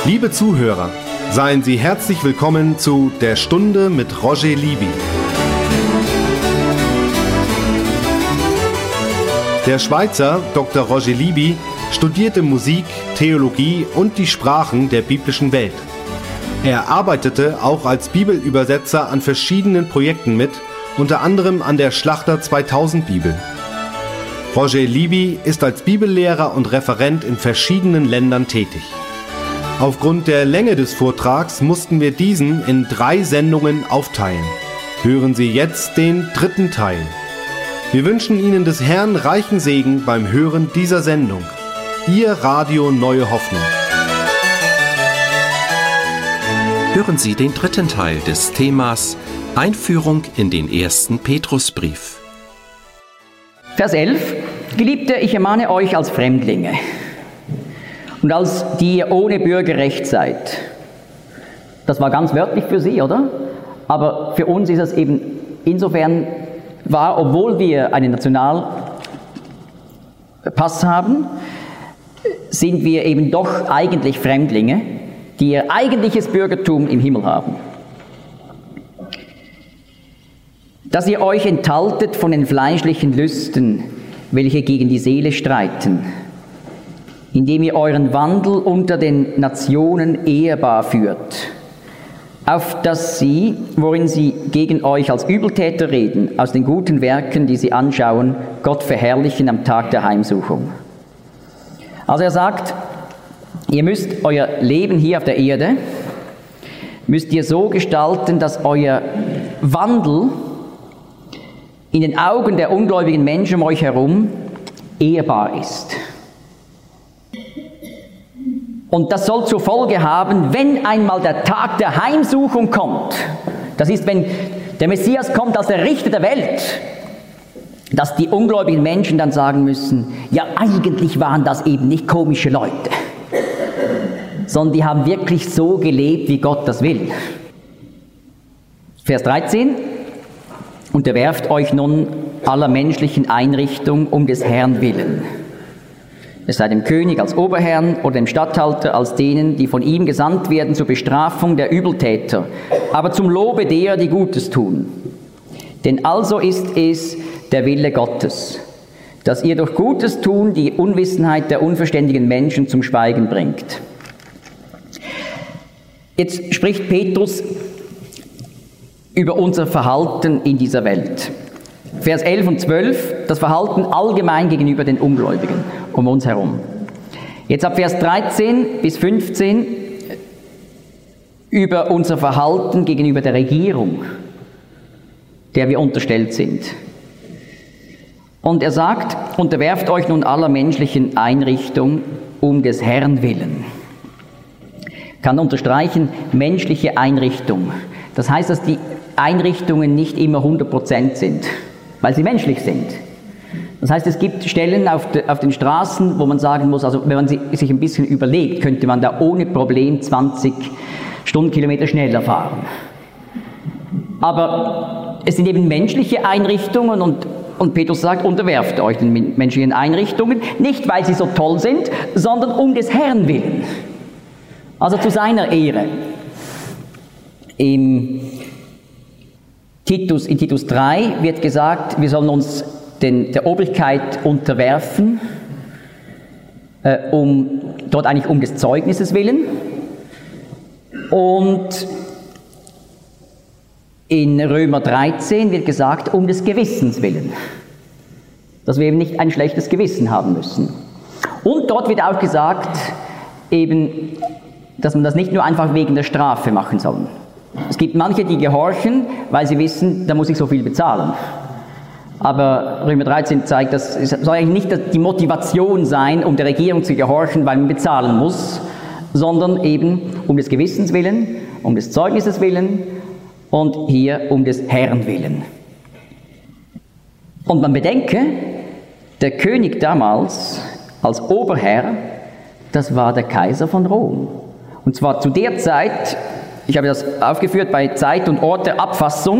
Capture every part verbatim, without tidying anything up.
Liebe Zuhörer, seien Sie herzlich willkommen zu Der Stunde mit Roger Libby. Der Schweizer Doktor Roger Libby studierte Musik, Theologie und die Sprachen der biblischen Welt. Er arbeitete auch als Bibelübersetzer an verschiedenen Projekten mit, unter anderem an der Schlachter zweitausend Bibel. Roger Libby ist als Bibellehrer und Referent in verschiedenen Ländern tätig. Aufgrund der Länge des Vortrags mussten wir diesen in drei Sendungen aufteilen. Hören Sie jetzt den dritten Teil. Wir wünschen Ihnen des Herrn reichen Segen beim Hören dieser Sendung. Ihr Radio Neue Hoffnung. Hören Sie den dritten Teil des Themas Einführung in den ersten Petrusbrief. Vers elf. Geliebte, ich ermahne euch als Fremdlinge und als die ihr ohne Bürgerrecht seid. Das war ganz wörtlich für sie, oder? Aber für uns ist es eben insofern wahr, obwohl wir einen Nationalpass haben, sind wir eben doch eigentlich Fremdlinge, die ihr eigentliches Bürgertum im Himmel haben. Dass ihr euch enthaltet von den fleischlichen Lüsten, welche gegen die Seele streiten, indem ihr euren Wandel unter den Nationen ehrbar führt, auf dass sie, worin sie gegen euch als Übeltäter reden, aus den guten Werken, die sie anschauen, Gott verherrlichen am Tag der Heimsuchung. Also er sagt, ihr müsst euer Leben hier auf der Erde, müsst ihr so gestalten, dass euer Wandel in den Augen der ungläubigen Menschen um euch herum ehrbar ist. Und das soll zur Folge haben, wenn einmal der Tag der Heimsuchung kommt, das ist, wenn der Messias kommt als der Richter der Welt, dass die ungläubigen Menschen dann sagen müssen, ja, eigentlich waren das eben nicht komische Leute, sondern die haben wirklich so gelebt, wie Gott das will. Vers dreizehn. Unterwerft euch nun aller menschlichen Einrichtung um des Herrn willen. Es sei dem König als Oberherrn oder dem Statthalter als denen, die von ihm gesandt werden zur Bestrafung der Übeltäter, aber zum Lobe derer, die Gutes tun. Denn also ist es der Wille Gottes, dass ihr durch Gutes tun die Unwissenheit der unverständigen Menschen zum Schweigen bringt. Jetzt spricht Petrus über unser Verhalten in dieser Welt. Vers elf und zwölf, das Verhalten allgemein gegenüber den Ungläubigen um uns herum. Jetzt ab Vers dreizehn bis fünfzehn über unser Verhalten gegenüber der Regierung, der wir unterstellt sind. Und er sagt, unterwerft euch nun aller menschlichen Einrichtung um des Herrn willen. Kann unterstreichen, menschliche Einrichtung. Das heißt, dass die Einrichtungen nicht immer hundert Prozent sind, weil sie menschlich sind. Das heißt, es gibt Stellen auf, de, auf den Straßen, wo man sagen muss, also wenn man sich ein bisschen überlegt, könnte man da ohne Problem zwanzig Stundenkilometer schneller fahren. Aber es sind eben menschliche Einrichtungen und, und Petrus sagt, unterwerft euch den menschlichen Einrichtungen, nicht weil sie so toll sind, sondern um des Herrn willen. Also zu seiner Ehre. Im Titus, in Titus drei wird gesagt, wir sollen uns den, der Obrigkeit unterwerfen, äh, um, dort eigentlich um des Zeugnisses willen. Und in Römer dreizehn wird gesagt, um des Gewissens willen. Dass wir eben nicht ein schlechtes Gewissen haben müssen. Und dort wird auch gesagt, eben, dass man das nicht nur einfach wegen der Strafe machen soll. Es gibt manche, die gehorchen, weil sie wissen, da muss ich so viel bezahlen. Aber Römer dreizehn zeigt, dass es soll eigentlich nicht die Motivation sein, um der Regierung zu gehorchen, weil man bezahlen muss, sondern eben um des Gewissens willen, um des Zeugnisses willen und hier um des Herrn willen. Und man bedenke, der König damals als Oberherr, das war der Kaiser von Rom. Und zwar zu der Zeit, ich habe das aufgeführt bei Zeit und Ort der Abfassung,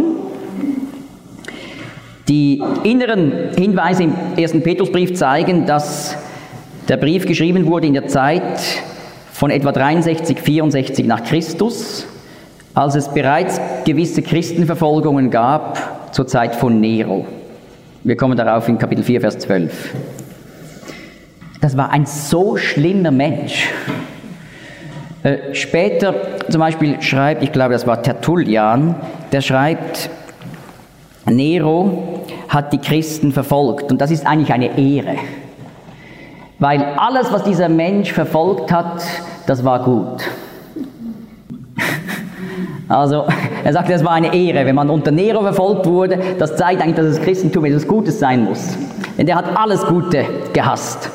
die inneren Hinweise im ersten Petrusbrief zeigen, dass der Brief geschrieben wurde in der Zeit von etwa dreiundsechzig, vierundsechzig nach Christus, als es bereits gewisse Christenverfolgungen gab zur Zeit von Nero. Wir kommen darauf in Kapitel vier, Vers zwölf. Das war ein so schlimmer Mensch. Äh, später zum Beispiel schreibt, ich glaube, das war Tertullian, der schreibt, Nero hat die Christen verfolgt. Und das ist eigentlich eine Ehre. Weil alles, was dieser Mensch verfolgt hat, das war gut. Also, er sagt, das war eine Ehre, wenn man unter Nero verfolgt wurde. Das zeigt eigentlich, dass das Christentum etwas Gutes sein muss. Denn der hat alles Gute gehasst.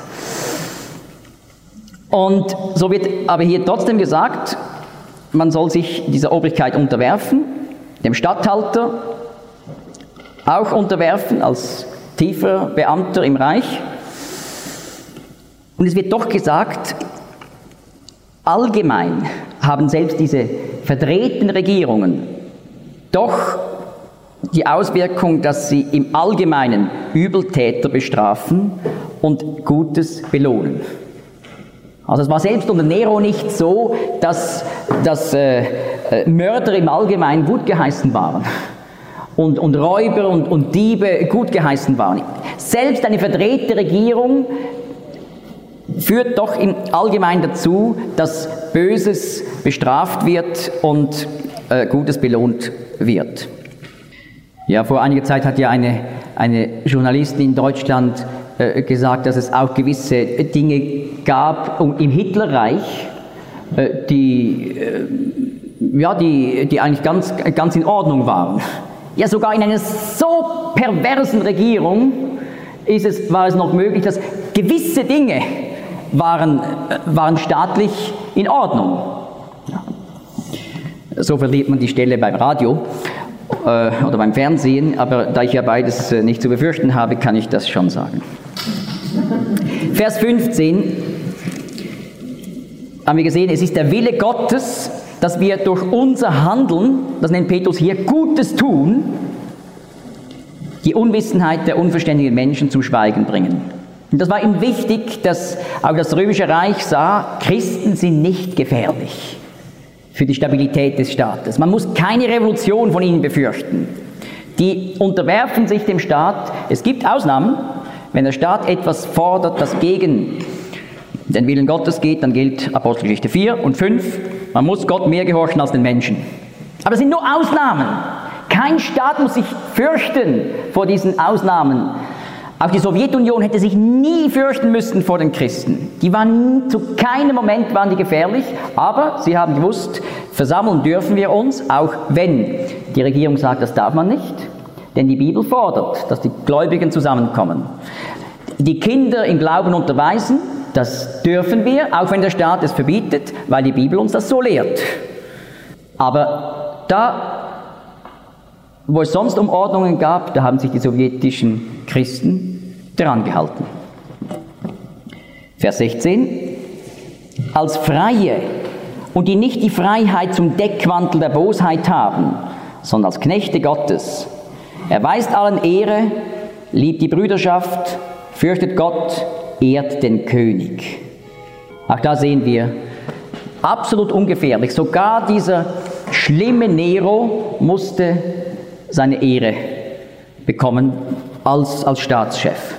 Und so wird aber hier trotzdem gesagt, man soll sich dieser Obrigkeit unterwerfen, dem Statthalter auch unterwerfen, als tiefer Beamter im Reich. Und es wird doch gesagt, allgemein haben selbst diese verdrehten Regierungen doch die Auswirkung, dass sie im Allgemeinen Übeltäter bestrafen und Gutes belohnen. Also es war selbst unter Nero nicht so, dass, dass äh, Mörder im Allgemeinen gut geheißen waren und, und Räuber und, und Diebe gut geheißen waren. Selbst eine verdrehte Regierung führt doch im Allgemeinen dazu, dass Böses bestraft wird und äh, Gutes belohnt wird. Ja, vor einiger Zeit hat ja eine, eine Journalistin in Deutschland äh, gesagt, dass es auch gewisse Dinge gab um, im Hitlerreich, äh, die, äh, ja, die, die eigentlich ganz, ganz in Ordnung waren. Ja, sogar in einer so perversen Regierung ist es, war es noch möglich, dass gewisse Dinge waren, waren staatlich in Ordnung. So verliert man die Stelle beim Radio äh, oder beim Fernsehen, aber da ich ja beides äh, nicht zu befürchten habe, kann ich das schon sagen. Vers fünfzehn haben wir gesehen, es ist der Wille Gottes, dass wir durch unser Handeln, das nennt Petrus hier, Gutes tun, die Unwissenheit der unverständigen Menschen zum Schweigen bringen. Und das war ihm wichtig, dass auch das Römische Reich sah, Christen sind nicht gefährlich für die Stabilität des Staates. Man muss keine Revolution von ihnen befürchten. Die unterwerfen sich dem Staat. Es gibt Ausnahmen. Wenn der Staat etwas fordert, das gegen den Willen Gottes geht, dann gilt Apostelgeschichte vier und fünf. Man muss Gott mehr gehorchen als den Menschen. Aber es sind nur Ausnahmen. Kein Staat muss sich fürchten vor diesen Ausnahmen. Auch die Sowjetunion hätte sich nie fürchten müssen vor den Christen. Die waren zu keinem Moment waren die gefährlich, aber sie haben gewusst, versammeln dürfen wir uns, auch wenn die Regierung sagt, das darf man nicht. Denn die Bibel fordert, dass die Gläubigen zusammenkommen. Die Kinder im Glauben unterweisen, das dürfen wir, auch wenn der Staat es verbietet, weil die Bibel uns das so lehrt. Aber da, wo es sonst um Ordnungen gab, da haben sich die sowjetischen Christen daran gehalten. Vers sechzehn. Als Freie und die nicht die Freiheit zum Deckmantel der Bosheit haben, sondern als Knechte Gottes, erweist allen Ehre, liebt die Brüderschaft, fürchtet Gott, ehrt den König. Auch da sehen wir, absolut ungefährlich. Sogar dieser schlimme Nero musste seine Ehre bekommen als, als Staatschef.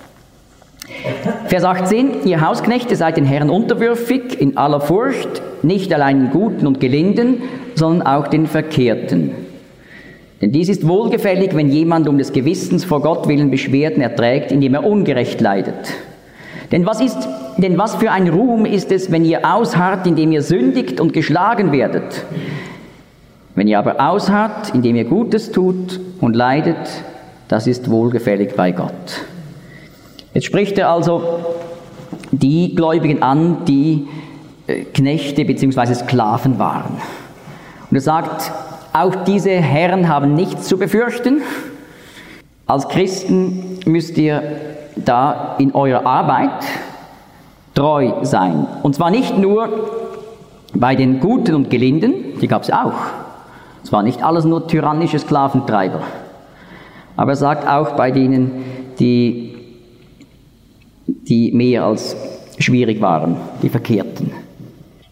Vers achtzehn. Ihr Hausknechte seid den Herren unterwürfig in aller Furcht, nicht allein den Guten und Gelinden, sondern auch den Verkehrten. Denn dies ist wohlgefällig, wenn jemand um des Gewissens vor Gott willen Beschwerden erträgt, indem er ungerecht leidet. Denn was ist, denn was für ein Ruhm ist es, wenn ihr ausharrt, indem ihr sündigt und geschlagen werdet? Wenn ihr aber ausharrt, indem ihr Gutes tut und leidet, das ist wohlgefällig bei Gott. Jetzt spricht er also die Gläubigen an, die Knechte bzw. Sklaven waren. Und er sagt, auch diese Herren haben nichts zu befürchten. Als Christen müsst ihr da in eurer Arbeit treu sein. Und zwar nicht nur bei den Guten und Gelinden, die gab es auch. Es war nicht alles nur tyrannische Sklaventreiber. Aber er sagt auch bei denen, die, die mehr als schwierig waren, die Verkehrten.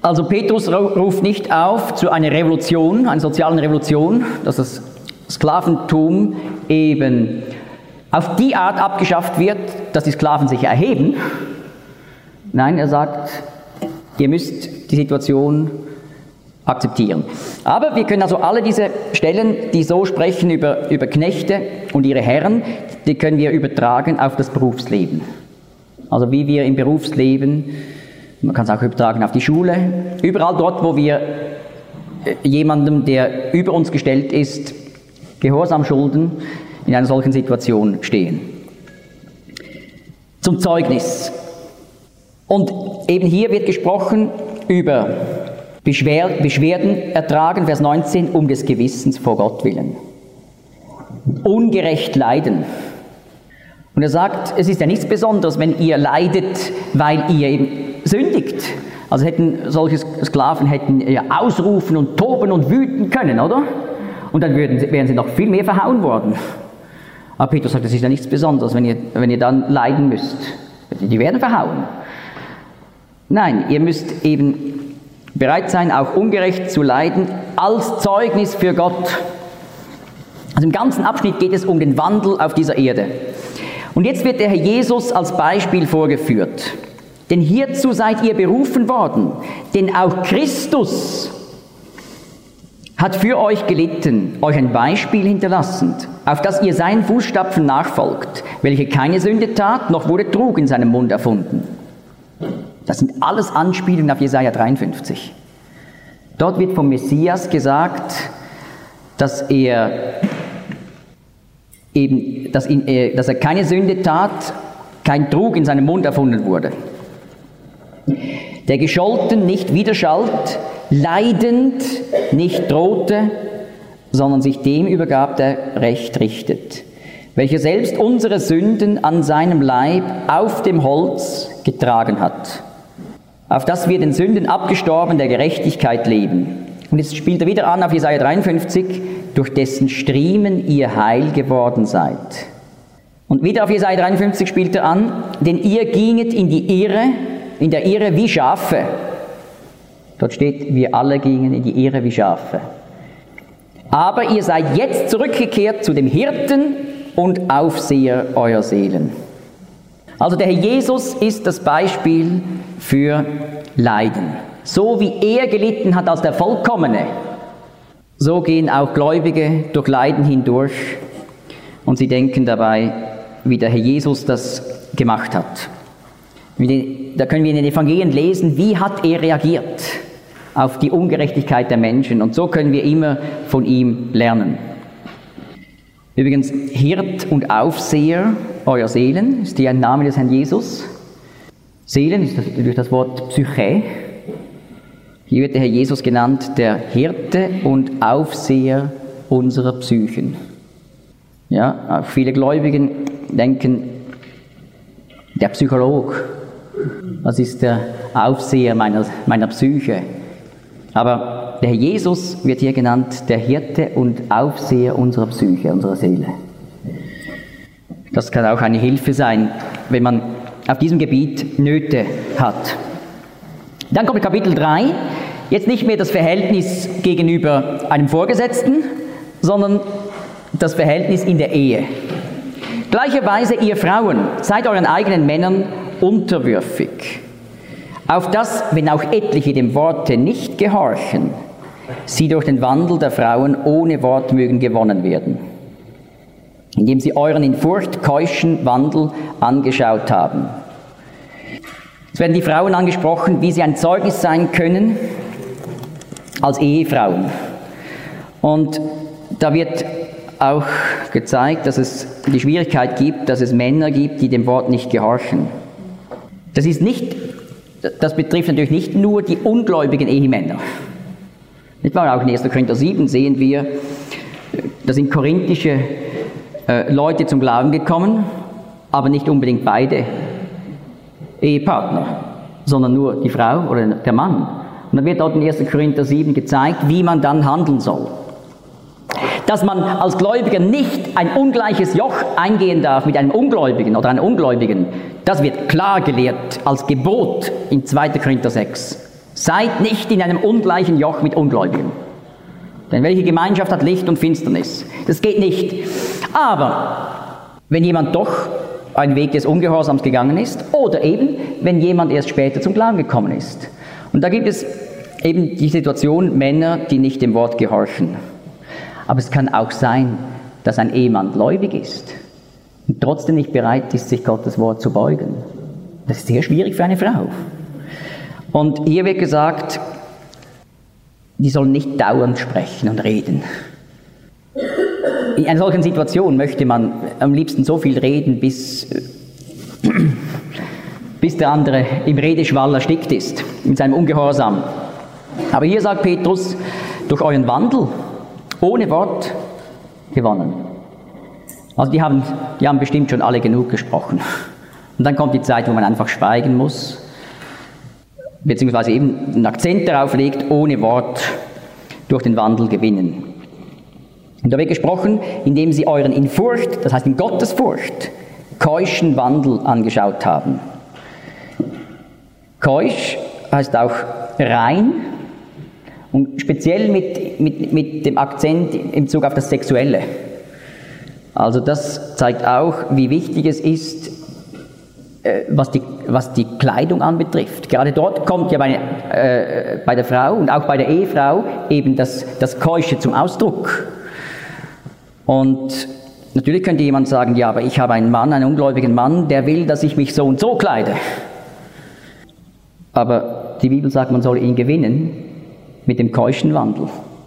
Also Petrus ruft nicht auf zu einer Revolution, einer sozialen Revolution, dass das Sklaventum eben auf die Art abgeschafft wird, dass die Sklaven sich erheben. Nein, er sagt, ihr müsst die Situation akzeptieren. Aber wir können also alle diese Stellen, die so sprechen über, über Knechte und ihre Herren, die können wir übertragen auf das Berufsleben. Also wie wir im Berufsleben, man kann es auch übertragen auf die Schule, überall dort, wo wir jemandem, der über uns gestellt ist, Gehorsam schulden, in einer solchen Situation stehen. Zum Zeugnis. Und eben hier wird gesprochen über Beschwer- Beschwerden ertragen, Vers neunzehn, um des Gewissens vor Gott willen. Ungerecht leiden. Und er sagt, es ist ja nichts Besonderes, wenn ihr leidet, weil ihr eben sündigt. Also hätten solche Sklaven hätten ja ausrufen und toben und wüten können, oder? Und dann würden, wären sie noch viel mehr verhauen worden. Aber Petrus sagt, das ist ja nichts Besonderes, wenn ihr, wenn ihr dann leiden müsst. Die werden verhauen. Nein, ihr müsst eben bereit sein, auch ungerecht zu leiden, als Zeugnis für Gott. Also im ganzen Abschnitt geht es um den Wandel auf dieser Erde. Und jetzt wird der Herr Jesus als Beispiel vorgeführt. Denn hierzu seid ihr berufen worden, denn auch Christus hat für euch gelitten, euch ein Beispiel hinterlassend, auf das ihr seinen Fußstapfen nachfolgt, welche keine Sünde tat, noch wurde Trug in seinem Mund erfunden. Das sind alles Anspielungen auf Jesaja dreiundfünfzig. Dort wird vom Messias gesagt, dass er eben, dass, ihn, äh, dass er keine Sünde tat, kein Trug in seinem Mund erfunden wurde. Der gescholten nicht widerschallt, leidend nicht drohte, sondern sich dem übergab, der Recht richtet, welcher selbst unsere Sünden an seinem Leib auf dem Holz getragen hat, auf das wir den Sünden abgestorben der Gerechtigkeit leben. Und jetzt spielt er wieder an auf Jesaja dreiundfünfzig, durch dessen Striemen ihr heil geworden seid. Und wieder auf Jesaja dreiundfünfzig spielt er an, denn ihr ginget in die Irre, in der Irre wie Schafe. Dort steht, wir alle gingen in die Irre wie Schafe. Aber ihr seid jetzt zurückgekehrt zu dem Hirten und Aufseher eurer Seelen. Also der Herr Jesus ist das Beispiel für Leiden. So wie er gelitten hat als der Vollkommene, so gehen auch Gläubige durch Leiden hindurch und sie denken dabei, wie der Herr Jesus das gemacht hat. Da können wir in den Evangelien lesen, wie hat er reagiert auf die Ungerechtigkeit der Menschen. Und so können wir immer von ihm lernen. Übrigens, Hirt und Aufseher eurer Seelen ist hier ein Name des Herrn Jesus. Seelen ist das, durch das Wort Psyche. Hier wird der Herr Jesus genannt, der Hirte und Aufseher unserer Psychen. Ja, auch viele Gläubigen denken, der Psycholog, das ist der Aufseher meiner, meiner Psyche. Aber der Herr Jesus wird hier genannt, der Hirte und Aufseher unserer Psyche, unserer Seele. Das kann auch eine Hilfe sein, wenn man auf diesem Gebiet Nöte hat. Dann kommt Kapitel drei, jetzt nicht mehr das Verhältnis gegenüber einem Vorgesetzten, sondern das Verhältnis in der Ehe. Gleicherweise, ihr Frauen, seid euren eigenen Männern unterwürfig, auf das, wenn auch etliche dem Worte nicht gehorchen, sie durch den Wandel der Frauen ohne Wort mögen gewonnen werden, indem sie euren in Furcht keuschen Wandel angeschaut haben. Es werden die Frauen angesprochen, wie sie ein Zeugnis sein können als Ehefrauen. Und da wird auch gezeigt, dass es die Schwierigkeit gibt, dass es Männer gibt, die dem Wort nicht gehorchen. Das ist nicht, das betrifft natürlich nicht nur die ungläubigen Ehemänner. Nicht wahr? Auch in erster Korinther sieben sehen wir, da sind korinthische äh, Leute zum Glauben gekommen, aber nicht unbedingt beide Ehepartner, sondern nur die Frau oder der Mann. Und dann wird dort in erster Korinther sieben gezeigt, wie man dann handeln soll. Dass man als Gläubiger nicht ein ungleiches Joch eingehen darf mit einem Ungläubigen oder einer Ungläubigen, das wird klar gelehrt als Gebot in zweiter Korinther sechs. Seid nicht in einem ungleichen Joch mit Ungläubigen. Denn welche Gemeinschaft hat Licht und Finsternis? Das geht nicht. Aber wenn jemand doch einen Weg des Ungehorsams gegangen ist oder eben, wenn jemand erst später zum Glauben gekommen ist. Und da gibt es eben die Situation, Männer, die nicht dem Wort gehorchen. Aber es kann auch sein, dass ein Ehemann gläubig ist und trotzdem nicht bereit ist, sich Gottes Wort zu beugen. Das ist sehr schwierig für eine Frau. Und hier wird gesagt, die sollen nicht dauernd sprechen und reden. In einer solchen Situation möchte man am liebsten so viel reden, bis, bis der andere im Redeschwall erstickt ist, mit seinem Ungehorsam. Aber hier sagt Petrus, durch euren Wandel ohne Wort gewonnen. Also die haben, die haben bestimmt schon alle genug gesprochen. Und dann kommt die Zeit, wo man einfach schweigen muss, beziehungsweise eben einen Akzent darauf legt, ohne Wort durch den Wandel gewinnen. Und da wird gesprochen, indem sie euren in Furcht, das heißt in Gottesfurcht, keuschen Wandel angeschaut haben. Keusch heißt auch rein und speziell mit, mit, mit dem Akzent in Bezug auf das Sexuelle. Also das zeigt auch, wie wichtig es ist, was die, was die Kleidung anbetrifft. Gerade dort kommt ja bei, äh, bei der Frau und auch bei der Ehefrau eben das, das Keusche zum Ausdruck. Und natürlich könnte jemand sagen, ja, aber ich habe einen Mann, einen ungläubigen Mann, der will, dass ich mich so und so kleide. Aber die Bibel sagt, man soll ihn gewinnen mit dem keuschen Wandel.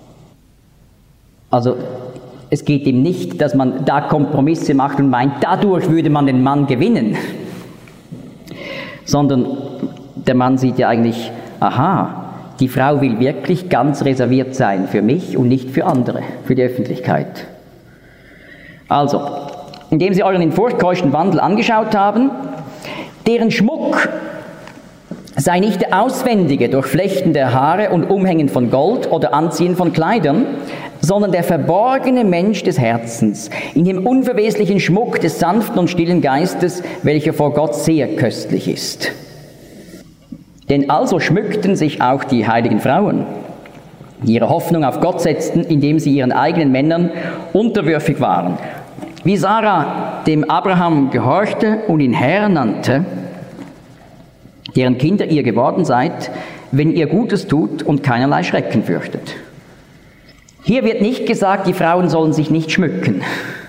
Also es geht ihm nicht, dass man da Kompromisse macht und meint, dadurch würde man den Mann gewinnen. Sondern der Mann sieht ja eigentlich, aha, die Frau will wirklich ganz reserviert sein für mich und nicht für andere, für die Öffentlichkeit. Also, indem sie euren in Furcht keuschen Wandel angeschaut haben, deren Schmuck sei nicht der auswendige Durchflechten der Haare und Umhängen von Gold oder Anziehen von Kleidern, sondern der verborgene Mensch des Herzens, in dem unverweslichen Schmuck des sanften und stillen Geistes, welcher vor Gott sehr köstlich ist. Denn also schmückten sich auch die heiligen Frauen, die ihre Hoffnung auf Gott setzten, indem sie ihren eigenen Männern unterwürfig waren. Wie Sarah dem Abraham gehorchte und ihn Herr nannte, deren Kinder ihr geworden seid, wenn ihr Gutes tut und keinerlei Schrecken fürchtet. Hier wird nicht gesagt, die Frauen sollen sich nicht schmücken,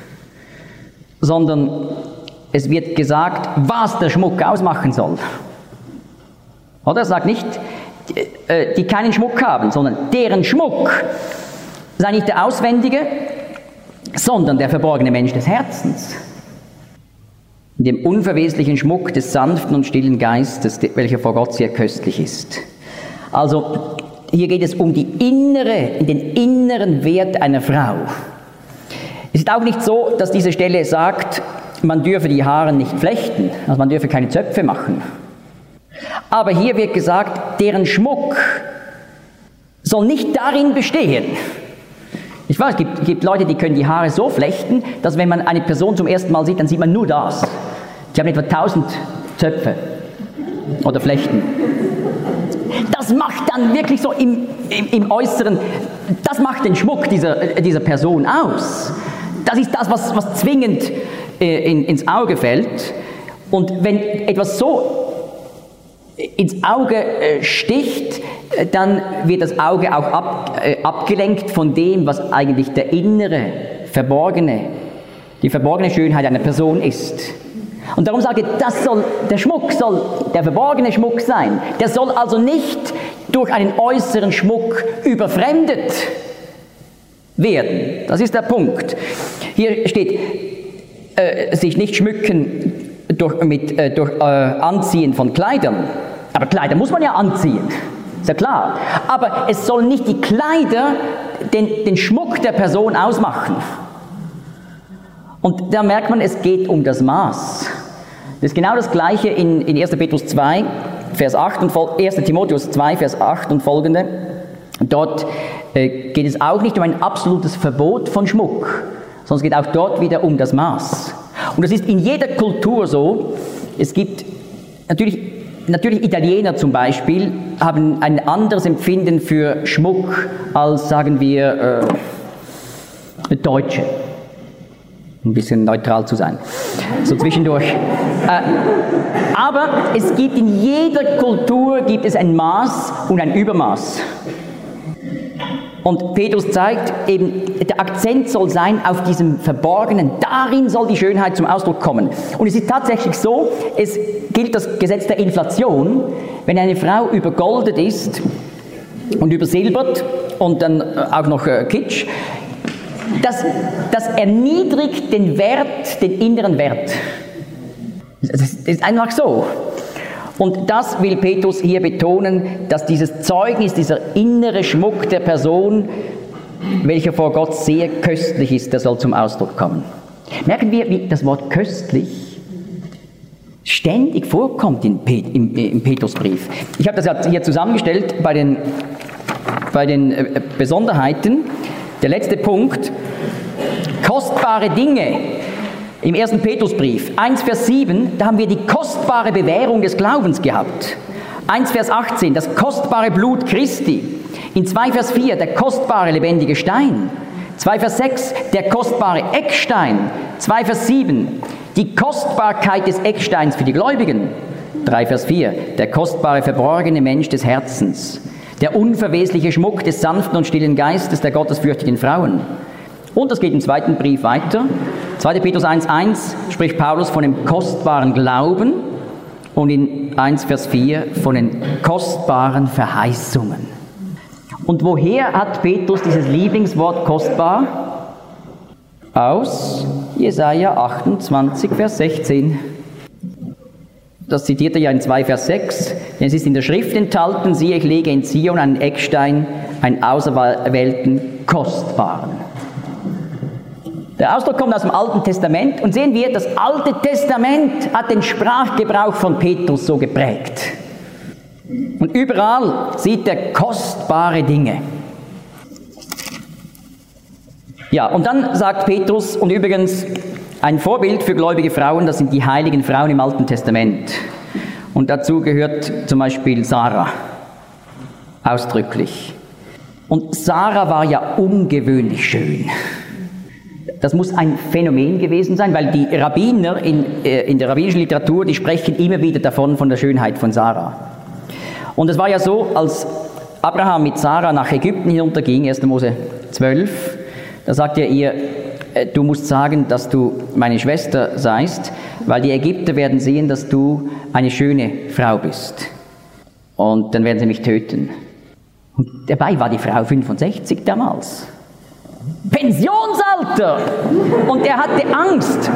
sondern es wird gesagt, was der Schmuck ausmachen soll. Oder er sagt nicht, die keinen Schmuck haben, sondern deren Schmuck sei nicht der auswendige, sondern der verborgene Mensch des Herzens. In dem unverweslichen Schmuck des sanften und stillen Geistes, welcher vor Gott sehr köstlich ist. Also hier geht es um die innere, den inneren Wert einer Frau. Es ist auch nicht so, dass diese Stelle sagt, man dürfe die Haare nicht flechten, also man dürfe keine Zöpfe machen. Aber hier wird gesagt, deren Schmuck soll nicht darin bestehen. Ich weiß, es gibt, gibt Leute, die können die Haare so flechten, dass wenn man eine Person zum ersten Mal sieht, dann sieht man nur das. Die haben etwa tausend Zöpfe oder Flechten. Das macht dann wirklich so im, im, im Äußeren, das macht den Schmuck dieser, dieser Person aus. Das ist das, was, was zwingend äh, in, ins Auge fällt. Und wenn etwas so ins Auge äh, sticht, äh, dann wird das Auge auch ab, äh, abgelenkt von dem, was eigentlich der innere, verborgene, die verborgene Schönheit einer Person ist. Und darum sage ich, das soll, der Schmuck soll der verborgene Schmuck sein. Der soll also nicht durch einen äußeren Schmuck überfremdet werden. Das ist der Punkt. Hier steht, äh, sich nicht schmücken durch, mit, äh, durch äh, Anziehen von Kleidern. Aber Kleider muss man ja anziehen, ist ja klar. Aber es soll nicht die Kleider den, den Schmuck der Person ausmachen. Und da merkt man, es geht um das Maß. Das ist genau das Gleiche in, in erster Petrus zwei, Vers acht und erster Timotheus zwei, Vers acht und folgende. Dort äh, geht es auch nicht um ein absolutes Verbot von Schmuck, sondern es geht auch dort wieder um das Maß. Und das ist in jeder Kultur so. Es gibt natürlich Natürlich Italiener zum Beispiel haben ein anderes Empfinden für Schmuck als, sagen wir, äh, Deutsche. Ein bisschen neutral zu sein, so zwischendurch. Äh, aber es gibt in jeder Kultur gibt es ein Maß und ein Übermaß. Und Petrus zeigt eben, der Akzent soll sein auf diesem Verborgenen. Darin soll die Schönheit zum Ausdruck kommen. Und es ist tatsächlich so, es gilt das Gesetz der Inflation. Wenn eine Frau übergoldet ist und übersilbert und dann auch noch äh, Kitsch, das, das erniedrigt den Wert, den inneren Wert. Das ist einfach so. Und das will Petrus hier betonen, dass dieses Zeugnis, dieser innere Schmuck der Person, welcher vor Gott sehr köstlich ist, der soll zum Ausdruck kommen. Merken wir, wie das Wort köstlich ständig vorkommt im, Pet- im, im Petrusbrief. Ich habe das hier zusammengestellt bei den, bei den Besonderheiten. Der letzte Punkt, kostbare Dinge. Im ersten Petrusbrief, eins Vers sieben, da haben wir die kostbare Bewährung des Glaubens gehabt. eins Vers achtzehn, das kostbare Blut Christi. In zwei Vers vier, der kostbare lebendige Stein. zwei Vers sechs, der kostbare Eckstein. zwei Vers sieben, die Kostbarkeit des Ecksteins für die Gläubigen. drei Vers vier, der kostbare verborgene Mensch des Herzens. Der unverwesliche Schmuck des sanften und stillen Geistes der gottesfürchtigen Frauen. Und das geht im zweiten Brief weiter. zweiter Petrus eins eins spricht Paulus von dem kostbaren Glauben und in eins Vers vier von den kostbaren Verheißungen. Und woher hat Petrus dieses Lieblingswort kostbar? Aus Jesaja achtundzwanzig, Vers sechzehn. Das zitiert er ja in zwei Vers sechs. Denn es ist in der Schrift enthalten, siehe, ich lege in Zion einen Eckstein, einen auserwählten, kostbaren. Der Ausdruck kommt aus dem Alten Testament und sehen wir, das Alte Testament hat den Sprachgebrauch von Petrus so geprägt. Und überall sieht er kostbare Dinge. Ja, und dann sagt Petrus, und übrigens ein Vorbild für gläubige Frauen, das sind die heiligen Frauen im Alten Testament. Und dazu gehört zum Beispiel Sarah, ausdrücklich. Und Sarah war ja ungewöhnlich schön. Das muss ein Phänomen gewesen sein, weil die Rabbiner in, äh, in der rabbinischen Literatur, die sprechen immer wieder davon, von der Schönheit von Sarah. Und es war ja so, als Abraham mit Sarah nach Ägypten hinunterging, erster Mose zwölf, da sagt er ihr, äh, du musst sagen, dass du meine Schwester seist, weil die Ägypter werden sehen, dass du eine schöne Frau bist. Und dann werden sie mich töten. Und dabei war die Frau fünfundsechzig damals. Pensionsalter! Und er hatte Angst.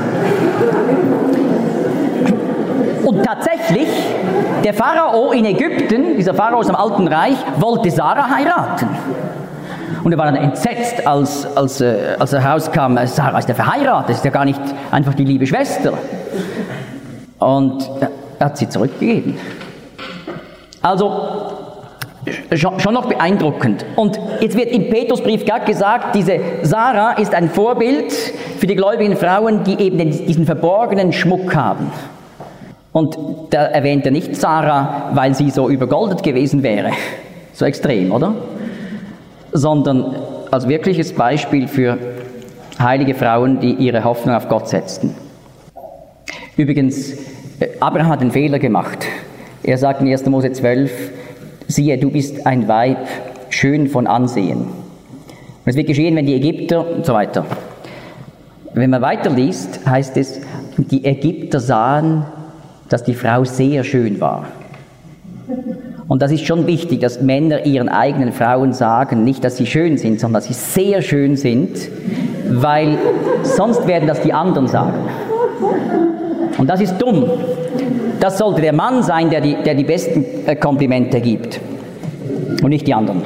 Und tatsächlich, der Pharao in Ägypten, dieser Pharao aus dem Alten Reich, wollte Sarah heiraten. Und er war dann entsetzt, als, als, äh, als er herauskam, Sarah ist ja verheiratet, ist ja gar nicht einfach die liebe Schwester. Und er hat sie zurückgegeben. Also, schon noch beeindruckend. Und jetzt wird im Petrusbrief gerade gesagt, diese Sarah ist ein Vorbild für die gläubigen Frauen, die eben diesen verborgenen Schmuck haben. Und da erwähnt er nicht Sarah, weil sie so übergoldet gewesen wäre. So extrem, oder? Sondern als wirkliches Beispiel für heilige Frauen, die ihre Hoffnung auf Gott setzten. Übrigens, Abraham hat einen Fehler gemacht. Er sagt in erster Mose zwölf, siehe, du bist ein Weib, schön von Ansehen. Und es wird geschehen, wenn die Ägypter und so weiter. Wenn man weiterliest, heißt es, die Ägypter sahen, dass die Frau sehr schön war. Und das ist schon wichtig, dass Männer ihren eigenen Frauen sagen, nicht, dass sie schön sind, sondern dass sie sehr schön sind, weil sonst werden das die anderen sagen. Und das ist dumm. Das sollte der Mann sein, der die, der die besten Komplimente gibt und nicht die anderen.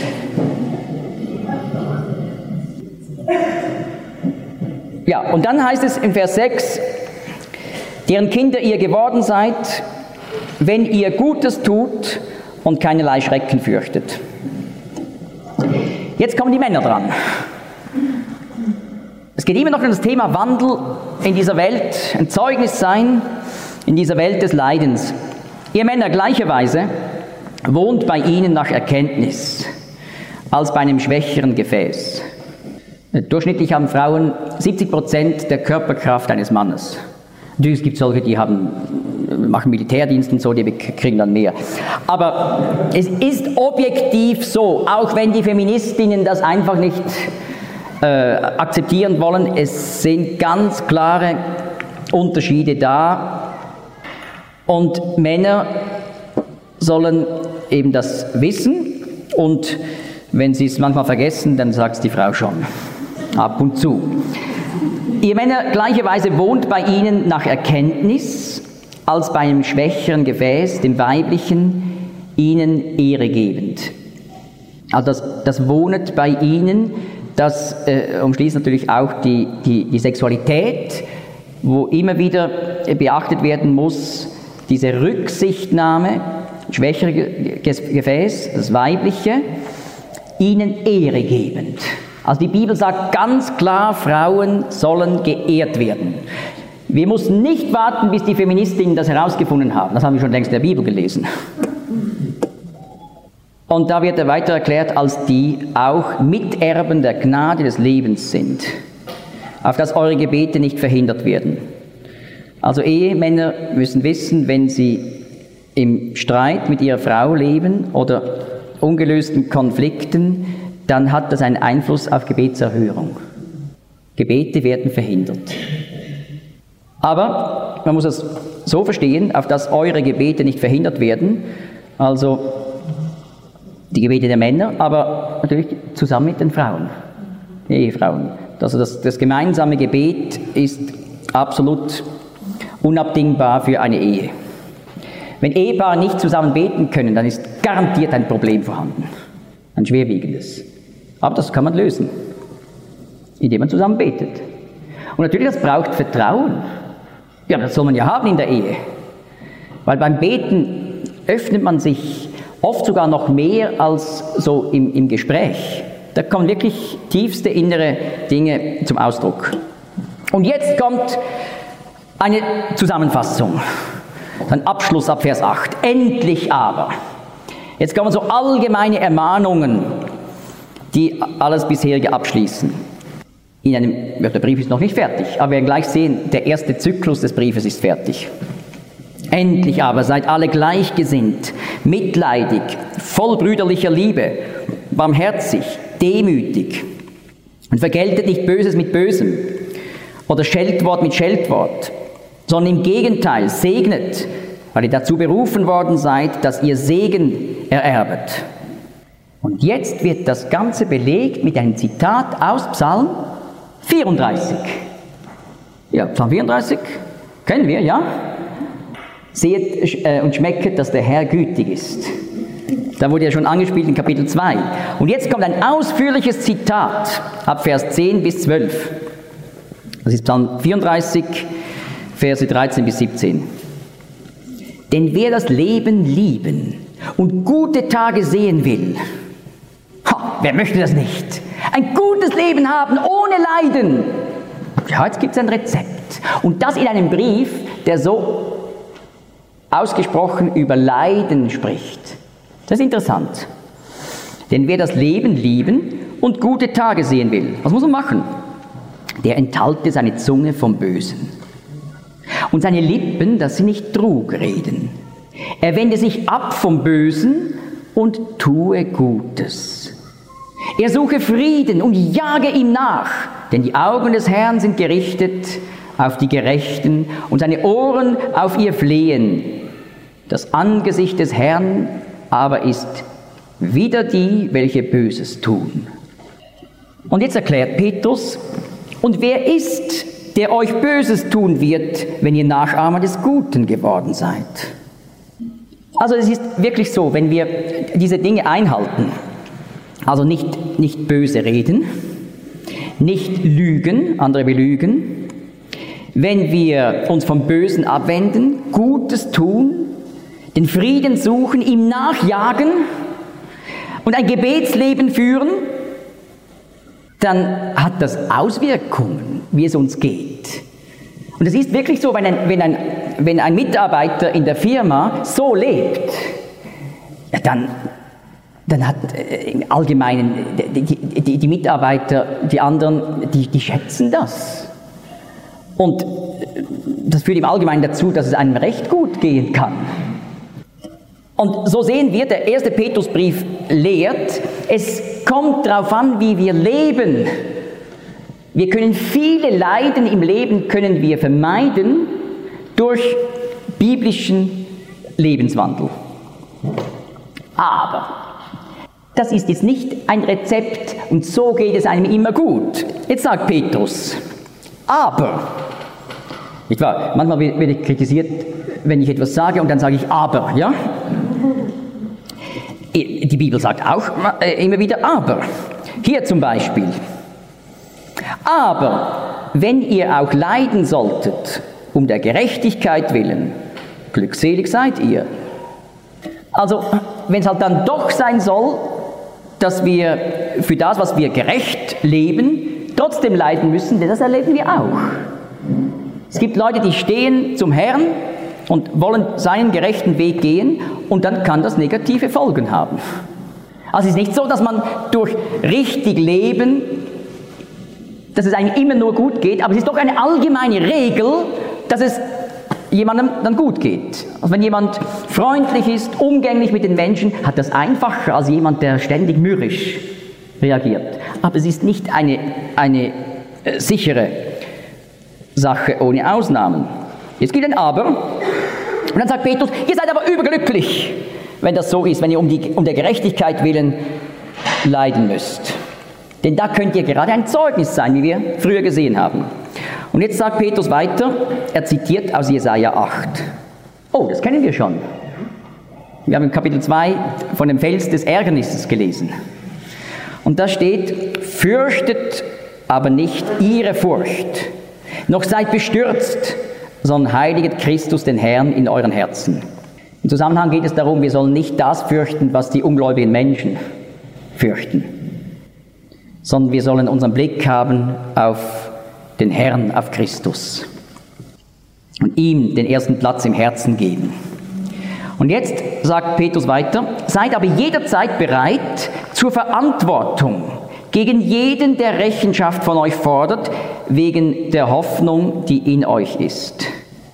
Ja, und dann heißt es in Vers sechs, deren Kinder ihr geworden seid, wenn ihr Gutes tut und keinerlei Schrecken fürchtet. Jetzt kommen die Männer dran. Es geht immer noch um das Thema Wandel in dieser Welt, ein Zeugnis sein in dieser Welt des Leidens. Ihr Männer gleicherweise wohnt bei ihnen nach Erkenntnis als bei einem schwächeren Gefäß. Durchschnittlich haben Frauen siebzig Prozent der Körperkraft eines Mannes. Natürlich gibt es solche, die haben, machen Militärdienst und so, die kriegen dann mehr. Aber es ist objektiv so, auch wenn die Feministinnen das einfach nicht äh, akzeptieren wollen, es sind ganz klare Unterschiede da. Und Männer sollen eben das wissen, und wenn sie es manchmal vergessen, dann sagt es die Frau schon, ab und zu. Ihr Männer gleicherweise wohnt bei ihnen nach Erkenntnis als bei einem schwächeren Gefäß, dem weiblichen, ihnen Ehre gebend. Also das, das Wohnet bei ihnen, das äh, umschließt natürlich auch die, die, die Sexualität, wo immer wieder beachtet werden muss, diese Rücksichtnahme, schwächere Gefäß, das weibliche, ihnen Ehre gebend. Also die Bibel sagt ganz klar, Frauen sollen geehrt werden. Wir mussten nicht warten, bis die Feministinnen das herausgefunden haben. Das haben wir schon längst in der Bibel gelesen. Und da wird er weiter erklärt, als die auch Miterben der Gnade des Lebens sind, auf dass eure Gebete nicht verhindert werden. Also Ehemänner müssen wissen, wenn sie im Streit mit ihrer Frau leben oder ungelösten Konflikten, dann hat das einen Einfluss auf Gebetserhörung. Gebete werden verhindert. Aber man muss es so verstehen, auf dass eure Gebete nicht verhindert werden, also die Gebete der Männer, aber natürlich zusammen mit den Frauen, die Ehefrauen. Also das, das gemeinsame Gebet ist absolut unabdingbar für eine Ehe. Wenn Ehepaare nicht zusammen beten können, dann ist garantiert ein Problem vorhanden, ein schwerwiegendes. Aber das kann man lösen, indem man zusammen betet. Und natürlich, das braucht Vertrauen. Ja, das soll man ja haben in der Ehe. Weil beim Beten öffnet man sich oft sogar noch mehr als so im, im Gespräch. Da kommen wirklich tiefste innere Dinge zum Ausdruck. Und jetzt kommt eine Zusammenfassung, ein Abschluss ab Vers acht. Endlich aber. Jetzt kommen so allgemeine Ermahnungen, die alles bisherige abschließen. In einem, ja, der Brief ist noch nicht fertig, aber wir werden gleich sehen, der erste Zyklus des Briefes ist fertig. Endlich aber seid alle gleichgesinnt, mitleidig, voll brüderlicher Liebe, barmherzig, demütig und vergeltet nicht Böses mit Bösem oder Scheltwort mit Scheltwort, sondern im Gegenteil segnet, weil ihr dazu berufen worden seid, dass ihr Segen ererbet. Und jetzt wird das Ganze belegt mit einem Zitat aus Psalm vierunddreißig. Ja, Psalm vierunddreißig kennen wir, ja? Seht äh, und schmecket, dass der Herr gütig ist. Da wurde ja schon angespielt in Kapitel zwei. Und jetzt kommt ein ausführliches Zitat ab Vers zehn bis zwölf. Das ist Psalm vierunddreißig, Verse dreizehn bis siebzehn. Denn wer das Leben lieben und gute Tage sehen will, ha, wer möchte das nicht? Ein gutes Leben haben ohne Leiden. Ja, jetzt gibt es ein Rezept. Und das in einem Brief, der so ausgesprochen über Leiden spricht. Das ist interessant. Denn wer das Leben lieben und gute Tage sehen will, was muss man machen? Der enthalte seine Zunge vom Bösen. Und seine Lippen, dass sie nicht Trug reden. Er wende sich ab vom Bösen und tue Gutes. Er suche Frieden und jage ihm nach, denn die Augen des Herrn sind gerichtet auf die Gerechten und seine Ohren auf ihr Flehen. Das Angesicht des Herrn aber ist wider die, welche Böses tun. Und jetzt erklärt Petrus, und wer ist, der euch Böses tun wird, wenn ihr Nachahmer des Guten geworden seid? Also es ist wirklich so, wenn wir diese Dinge einhalten, also nicht, nicht böse reden, nicht lügen, andere belügen, wenn wir uns vom Bösen abwenden, Gutes tun, den Frieden suchen, ihm nachjagen und ein Gebetsleben führen, dann hat das Auswirkungen, wie es uns geht. Und es ist wirklich so, wenn ein, wenn ein, wenn ein Mitarbeiter in der Firma so lebt, ja, dann, dann hat äh, im Allgemeinen die, die, die Mitarbeiter, die anderen, die, die schätzen das. Und das führt im Allgemeinen dazu, dass es einem recht gut gehen kann. Und so sehen wir, der erste Petrusbrief lehrt, es kommt darauf an, wie wir leben. Wir können viele Leiden im Leben können wir vermeiden durch biblischen Lebenswandel. Aber das ist jetzt nicht ein Rezept und so geht es einem immer gut. Jetzt sagt Petrus, aber, nicht wahr? Manchmal werde ich kritisiert, wenn ich etwas sage und dann sage ich aber, ja? Die Bibel sagt auch immer wieder aber. Hier zum Beispiel. Aber wenn ihr auch leiden solltet, um der Gerechtigkeit willen, glückselig seid ihr. Also, wenn es halt dann doch sein soll, dass wir für das, was wir gerecht leben, trotzdem leiden müssen, denn das erleben wir auch. Es gibt Leute, die stehen zum Herrn und wollen seinen gerechten Weg gehen und dann kann das negative Folgen haben. Also es ist nicht so, dass man durch richtig Leben, dass es einem immer nur gut geht, aber es ist doch eine allgemeine Regel, dass es jemandem dann gut geht. Also wenn jemand freundlich ist, umgänglich mit den Menschen, hat das einfacher als jemand, der ständig mürrisch reagiert. Aber es ist nicht eine, eine äh, sichere Sache ohne Ausnahmen. Jetzt gibt ein Aber. Und dann sagt Petrus, ihr seid aber überglücklich, wenn das so ist, wenn ihr um, die, um der Gerechtigkeit willen leiden müsst. Denn da könnt ihr gerade ein Zeugnis sein, wie wir früher gesehen haben. Und jetzt sagt Petrus weiter, er zitiert aus Jesaja acht. Oh, das kennen wir schon. Wir haben im Kapitel zwei von dem Fels des Ärgernisses gelesen. Und da steht, fürchtet aber nicht ihre Furcht, noch seid bestürzt, sondern heiliget Christus den Herrn in euren Herzen. Im Zusammenhang geht es darum, wir sollen nicht das fürchten, was die ungläubigen Menschen fürchten, sondern wir sollen unseren Blick haben auf den Herrn, auf Christus und ihm den ersten Platz im Herzen geben. Und jetzt sagt Petrus weiter, seid aber jederzeit bereit zur Verantwortung gegen jeden, der Rechenschaft von euch fordert, wegen der Hoffnung, die in euch ist.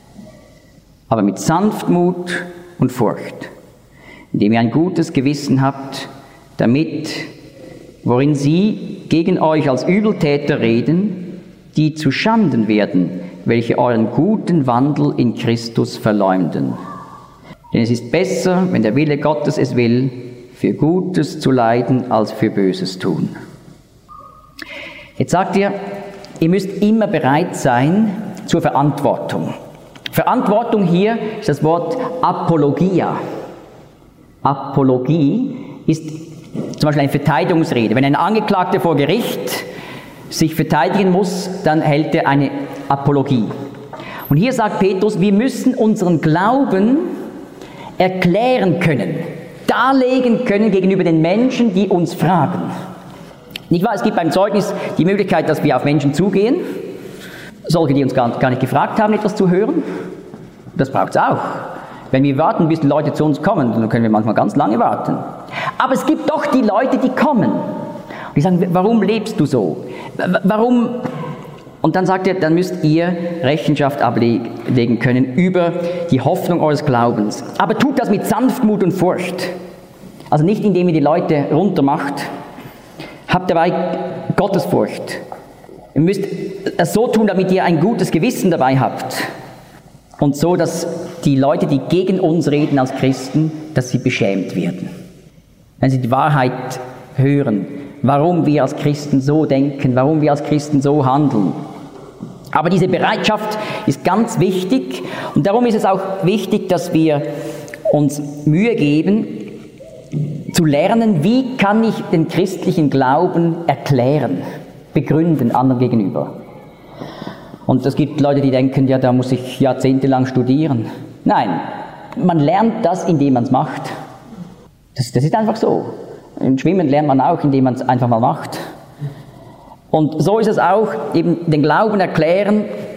Aber mit Sanftmut und Furcht, indem ihr ein gutes Gewissen habt, damit, worin sie gegen euch als Übeltäter reden, die zu Schanden werden, welche euren guten Wandel in Christus verleumden. Denn es ist besser, wenn der Wille Gottes es will, für Gutes zu leiden, als für Böses tun. Jetzt sagt ihr, ihr müsst immer bereit sein zur Verantwortung. Verantwortung hier ist das Wort Apologia. Apologie ist zum Beispiel eine Verteidigungsrede. Wenn ein Angeklagter vor Gericht sich verteidigen muss, dann hält er eine Apologie. Und hier sagt Petrus, wir müssen unseren Glauben erklären können, darlegen können gegenüber den Menschen, die uns fragen. Nicht wahr? Es gibt beim Zeugnis die Möglichkeit, dass wir auf Menschen zugehen, solche, die uns gar, gar nicht gefragt haben, etwas zu hören. Das braucht es auch. Wenn wir warten, bis die Leute zu uns kommen, dann können wir manchmal ganz lange warten. Aber es gibt doch die Leute, die kommen. Und die sagen, warum lebst du so? Warum? Und dann sagt er, dann müsst ihr Rechenschaft ablegen können über die Hoffnung eures Glaubens. Aber tut das mit Sanftmut und Furcht. Also nicht, indem ihr die Leute runtermacht. Habt dabei Gottesfurcht. Ihr müsst es so tun, damit ihr ein gutes Gewissen dabei habt. Und so, dass die Leute, die gegen uns reden als Christen, dass sie beschämt werden. Wenn sie die Wahrheit hören, warum wir als Christen so denken, warum wir als Christen so handeln. Aber diese Bereitschaft ist ganz wichtig und darum ist es auch wichtig, dass wir uns Mühe geben, zu lernen, wie kann ich den christlichen Glauben erklären, begründen anderen gegenüber. Und es gibt Leute, die denken, ja, da muss ich jahrzehntelang studieren. Nein, man lernt das, indem man es macht. Das, das ist einfach so. Im Schwimmen lernt man auch, indem man es einfach mal macht. Und so ist es auch, eben den Glauben erklären,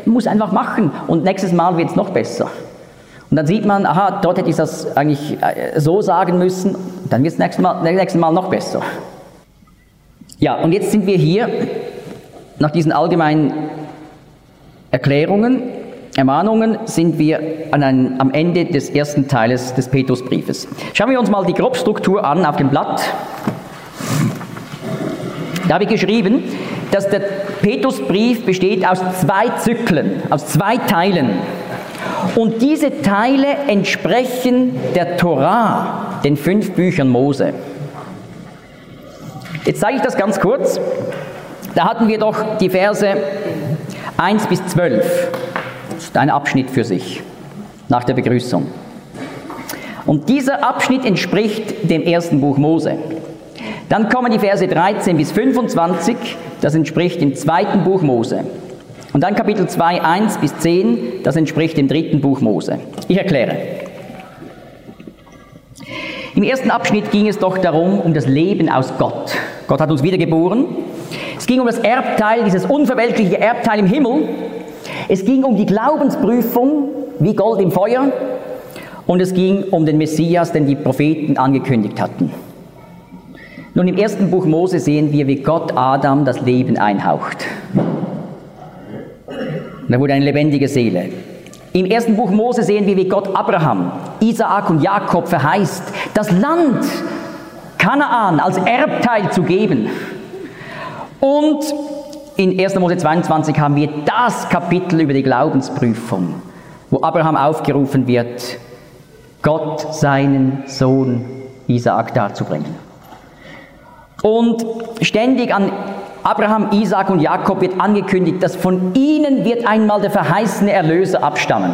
muss einfach machen und nächstes Mal wird es noch besser. Und dann sieht man, aha, dort hätte ich das eigentlich so sagen müssen, dann wird es nächstes Mal, nächstes Mal noch besser. Ja, und jetzt sind wir hier, nach diesen allgemeinen Erklärungen, Ermahnungen, sind wir an ein, am Ende des ersten Teiles des Petrusbriefes. Schauen wir uns mal die Grobstruktur an auf dem Blatt. Da habe ich geschrieben, dass der Petrusbrief besteht aus zwei Zyklen, aus zwei Teilen. Und diese Teile entsprechen der Torah, den fünf Büchern Mose. Jetzt zeige ich das ganz kurz. Da hatten wir doch die Verse eins bis zwölf. Das ist ein Abschnitt für sich, nach der Begrüßung. Und dieser Abschnitt entspricht dem ersten Buch Mose. Dann kommen die Verse dreizehn bis fünfundzwanzig, das entspricht dem zweiten Buch Mose. Und dann Kapitel zwei, eins bis zehn, das entspricht dem dritten Buch Mose. Ich erkläre. Im ersten Abschnitt ging es doch darum, um das Leben aus Gott. Gott hat uns wiedergeboren. Es ging um das Erbteil, dieses unverweltliche Erbteil im Himmel. Es ging um die Glaubensprüfung, wie Gold im Feuer. Und es ging um den Messias, den die Propheten angekündigt hatten. Nun, im ersten Buch Mose sehen wir, wie Gott Adam das Leben einhaucht. Und er wurde eine lebendige Seele. Im ersten Buch Mose sehen wir, wie Gott Abraham, Isaak und Jakob verheißt, das Land Kanaan als Erbteil zu geben. Und in erster Mose zweiundzwanzig haben wir das Kapitel über die Glaubensprüfung, wo Abraham aufgerufen wird, Gott seinen Sohn Isaak darzubringen. Und ständig an Abraham, Isaak und Jakob wird angekündigt, dass von ihnen wird einmal der verheißene Erlöser abstammen.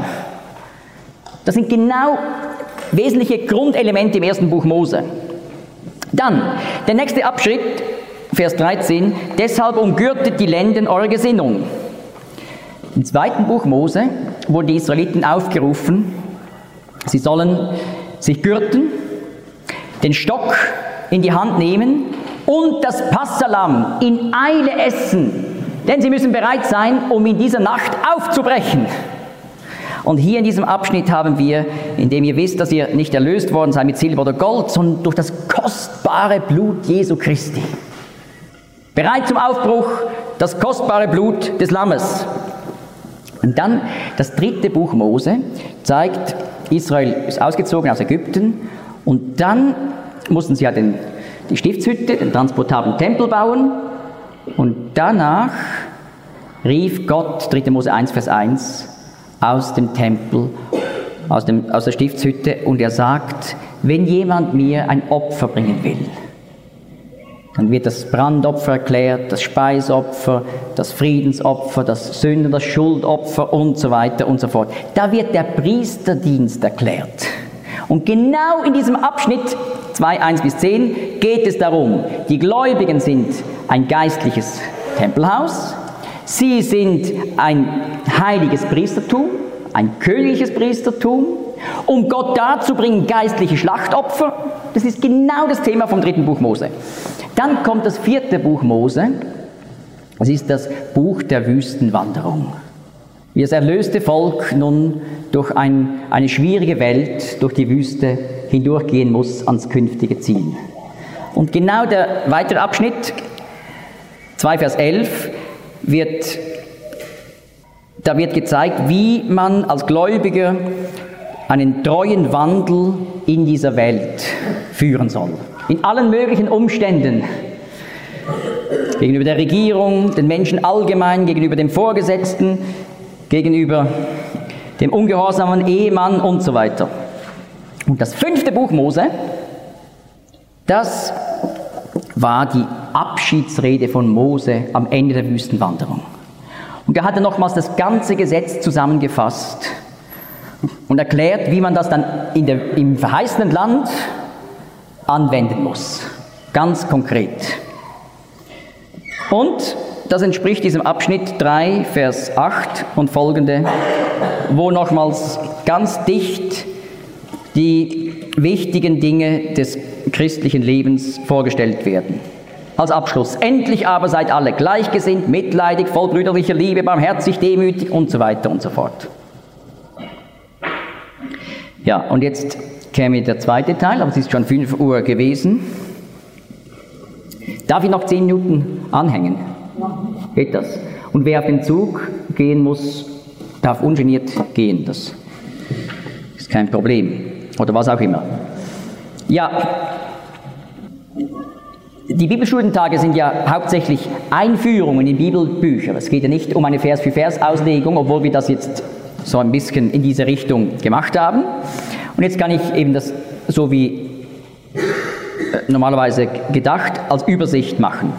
Das sind genau wesentliche Grundelemente im ersten Buch Mose. Dann, der nächste Abschnitt, Vers dreizehn, deshalb umgürtet die Lenden eure Gesinnung. Im zweiten Buch Mose wurden die Israeliten aufgerufen, sie sollen sich gürten, den Stock in die Hand nehmen und das Passahlamm in Eile essen, denn sie müssen bereit sein, um in dieser Nacht aufzubrechen. Und hier in diesem Abschnitt haben wir, indem ihr wisst, dass ihr nicht erlöst worden seid mit Silber oder Gold, sondern durch das kostbare Blut Jesu Christi. Bereit zum Aufbruch, das kostbare Blut des Lammes. Und dann das dritte Buch Mose zeigt, Israel ist ausgezogen aus Ägypten und dann mussten sie ja den, die Stiftshütte, den transportablen Tempel bauen und danach rief Gott, dritte Mose eins, Vers eins, aus dem Tempel, aus, dem, aus der Stiftshütte und er sagt, wenn jemand mir ein Opfer bringen will, dann wird das Brandopfer erklärt, das Speisopfer, das Friedensopfer, das Sünden-, das Schuldopfer und so weiter und so fort. Da wird der Priesterdienst erklärt. Und genau in diesem Abschnitt zwei, eins bis zehn geht es darum, die Gläubigen sind ein geistliches Tempelhaus, sie sind ein heiliges Priestertum, ein königliches Priestertum, um Gott darzubringen, geistliche Schlachtopfer. Das ist genau das Thema vom dritten Buch Mose. Dann kommt das vierte Buch Mose. Das ist das Buch der Wüstenwanderung. Wie das erlöste Volk nun durch ein, eine schwierige Welt, durch die Wüste hindurchgehen muss ans künftige Ziel. Und genau der weitere Abschnitt, zwei Vers elf, wird, da wird gezeigt, wie man als Gläubiger einen treuen Wandel in dieser Welt führen soll. In allen möglichen Umständen. Gegenüber der Regierung, den Menschen allgemein, gegenüber dem Vorgesetzten, gegenüber dem ungehorsamen Ehemann und so weiter. Und das fünfte Buch Mose, das war die Abschiedsrede von Mose am Ende der Wüstenwanderung. Und er hatte nochmals das ganze Gesetz zusammengefasst und erklärt, wie man das dann in der, im verheißenen Land anwenden muss. Ganz konkret. Und das entspricht diesem Abschnitt drei, Vers acht und folgende, wo nochmals ganz dicht die wichtigen Dinge des christlichen Lebens vorgestellt werden. als Abschluss. Endlich aber seid alle gleichgesinnt, mitleidig, voll brüderlicher Liebe, barmherzig, demütig und so weiter und so fort. Ja, und jetzt käme der zweite Teil, aber es ist schon fünf Uhr gewesen. Darf ich noch zehn Minuten anhängen? Geht das? Und wer auf den Zug gehen muss, darf ungeniert gehen. Das ist kein Problem. Oder was auch immer. Ja, die Bibelstudientage sind ja hauptsächlich Einführungen in Bibelbücher. Es geht ja nicht um eine Vers-für-Vers-Auslegung, obwohl wir das jetzt so ein bisschen in diese Richtung gemacht haben. Und jetzt kann ich eben das so wie normalerweise gedacht als Übersicht machen.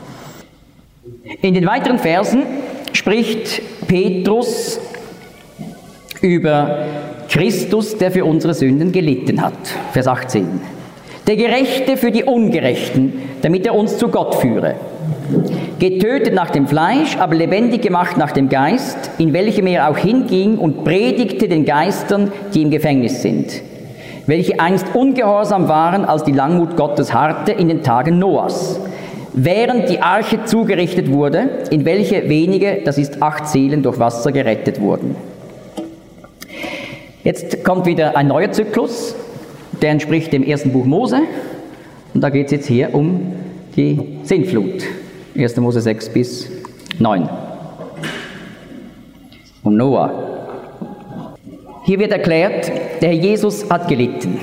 In den weiteren Versen spricht Petrus über Christus, der für unsere Sünden gelitten hat. Vers achtzehn. Der Gerechte für die Ungerechten, damit er uns zu Gott führe. Getötet nach dem Fleisch, aber lebendig gemacht nach dem Geist, in welchem er auch hinging und predigte den Geistern, die im Gefängnis sind, welche einst ungehorsam waren, als die Langmut Gottes harrte in den Tagen Noahs, während die Arche zugerichtet wurde, in welche wenige, das ist acht Seelen, durch Wasser gerettet wurden. Jetzt kommt wieder ein neuer Zyklus, der entspricht dem ersten Buch Mose, und da geht es jetzt hier um die Sintflut. erster Mose sechs bis neun. Um Noah. Hier wird erklärt, der Herr Jesus hat gelitten.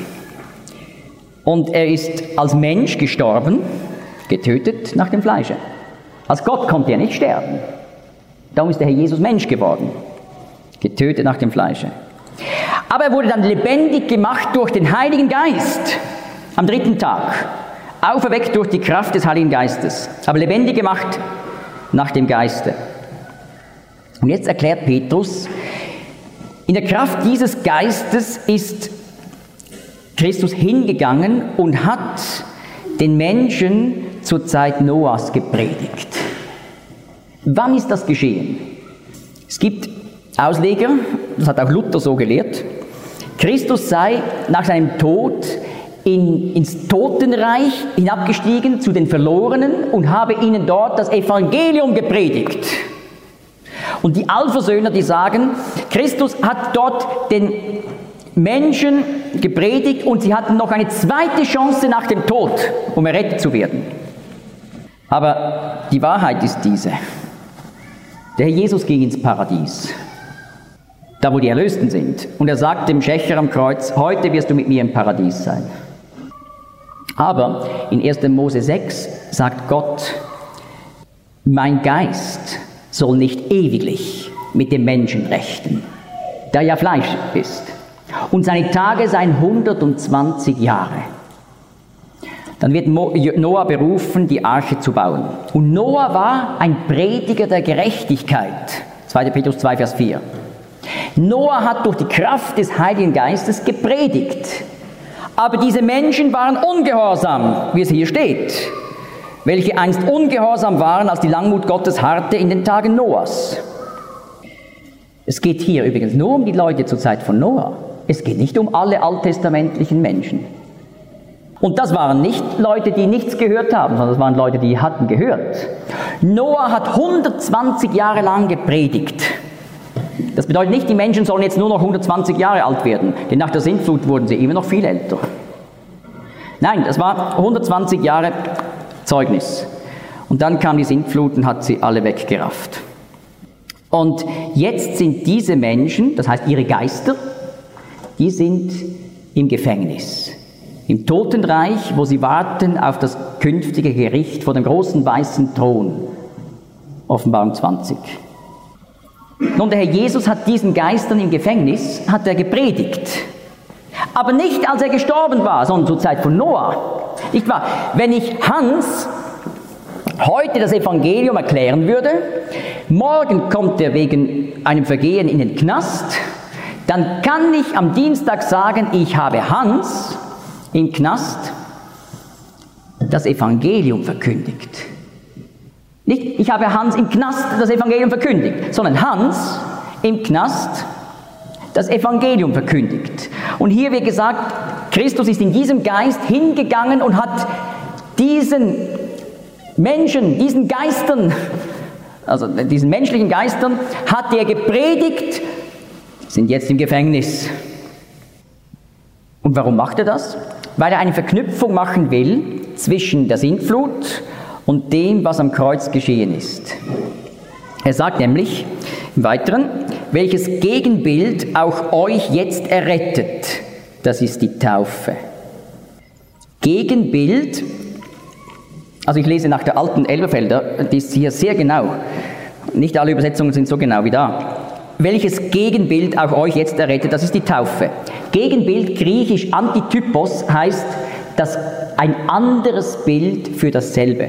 Und er ist als Mensch gestorben, getötet nach dem Fleische. Als Gott konnte er nicht sterben. Darum ist der Herr Jesus Mensch geworden. Getötet nach dem Fleische. Aber er wurde dann lebendig gemacht durch den Heiligen Geist am dritten Tag. Auferweckt durch die Kraft des Heiligen Geistes. Aber lebendig gemacht nach dem Geiste. Und jetzt erklärt Petrus, in der Kraft dieses Geistes ist Christus hingegangen und hat den Menschen zur Zeit Noahs gepredigt. Wann ist das geschehen? Es gibt Ausleger, das hat auch Luther so gelehrt, Christus sei nach seinem Tod in, ins Totenreich hinabgestiegen zu den Verlorenen und habe ihnen dort das Evangelium gepredigt. Und die Allversöhner, die sagen, Christus hat dort den Menschen gepredigt und sie hatten noch eine zweite Chance nach dem Tod, um errettet zu werden. Aber die Wahrheit ist diese. Der Herr Jesus ging ins Paradies, da wo die Erlösten sind. Und er sagt dem Schächer am Kreuz, heute wirst du mit mir im Paradies sein. Aber in erster Mose sechs sagt Gott, mein Geist soll nicht ewiglich mit dem Menschen rechten, der ja Fleisch ist. Und seine Tage seien hundertzwanzig Jahre. Dann wird Noah berufen, die Arche zu bauen. Und Noah war ein Prediger der Gerechtigkeit. zweiter Petrus zwei, Vers vier. Noah hat durch die Kraft des Heiligen Geistes gepredigt. Aber diese Menschen waren ungehorsam, wie es hier steht, welche einst ungehorsam waren, als die Langmut Gottes harrte in den Tagen Noahs. Es geht hier übrigens nur um die Leute zur Zeit von Noah. Es geht nicht um alle alttestamentlichen Menschen. Und das waren nicht Leute, die nichts gehört haben, sondern das waren Leute, die hatten gehört. Noah hat hundertzwanzig Jahre lang gepredigt. Das bedeutet nicht, die Menschen sollen jetzt nur noch hundertzwanzig Jahre alt werden, denn nach der Sintflut wurden sie immer noch viel älter. Nein, das war hundertzwanzig Jahre Zeugnis. Und dann kam die Sintflut und hat sie alle weggerafft. Und jetzt sind diese Menschen, das heißt ihre Geister, die sind im Gefängnis, im Totenreich, wo sie warten auf das künftige Gericht vor dem großen weißen Thron. Offenbarung zwanzig. Nun, der Herr Jesus hat diesen Geistern im Gefängnis, hat er gepredigt. Aber nicht, als er gestorben war, sondern zur Zeit von Noah. Nicht wahr? Wenn ich Hans heute das Evangelium erklären würde, morgen kommt er wegen einem Vergehen in den Knast, dann kann ich am Dienstag sagen, ich habe Hans im Knast das Evangelium verkündigt. Nicht, ich habe Hans im Knast das Evangelium verkündigt, sondern Hans im Knast das Evangelium verkündigt. Und hier wird gesagt, Christus ist in diesem Geist hingegangen und hat diesen Menschen, diesen Geistern, also diesen menschlichen Geistern, hat er gepredigt, sind jetzt im Gefängnis. Und warum macht er das? Weil er eine Verknüpfung machen will zwischen der Sintflut und dem, was am Kreuz geschehen ist. Er sagt nämlich im Weiteren, welches Gegenbild auch euch jetzt errettet, das ist die Taufe. Gegenbild, also ich lese nach der alten Elberfelder, die ist hier sehr genau. Nicht alle Übersetzungen sind so genau wie da. Welches Gegenbild auch euch jetzt errettet, das ist die Taufe. Gegenbild, griechisch Antitypos, heißt das ein anderes Bild für dasselbe.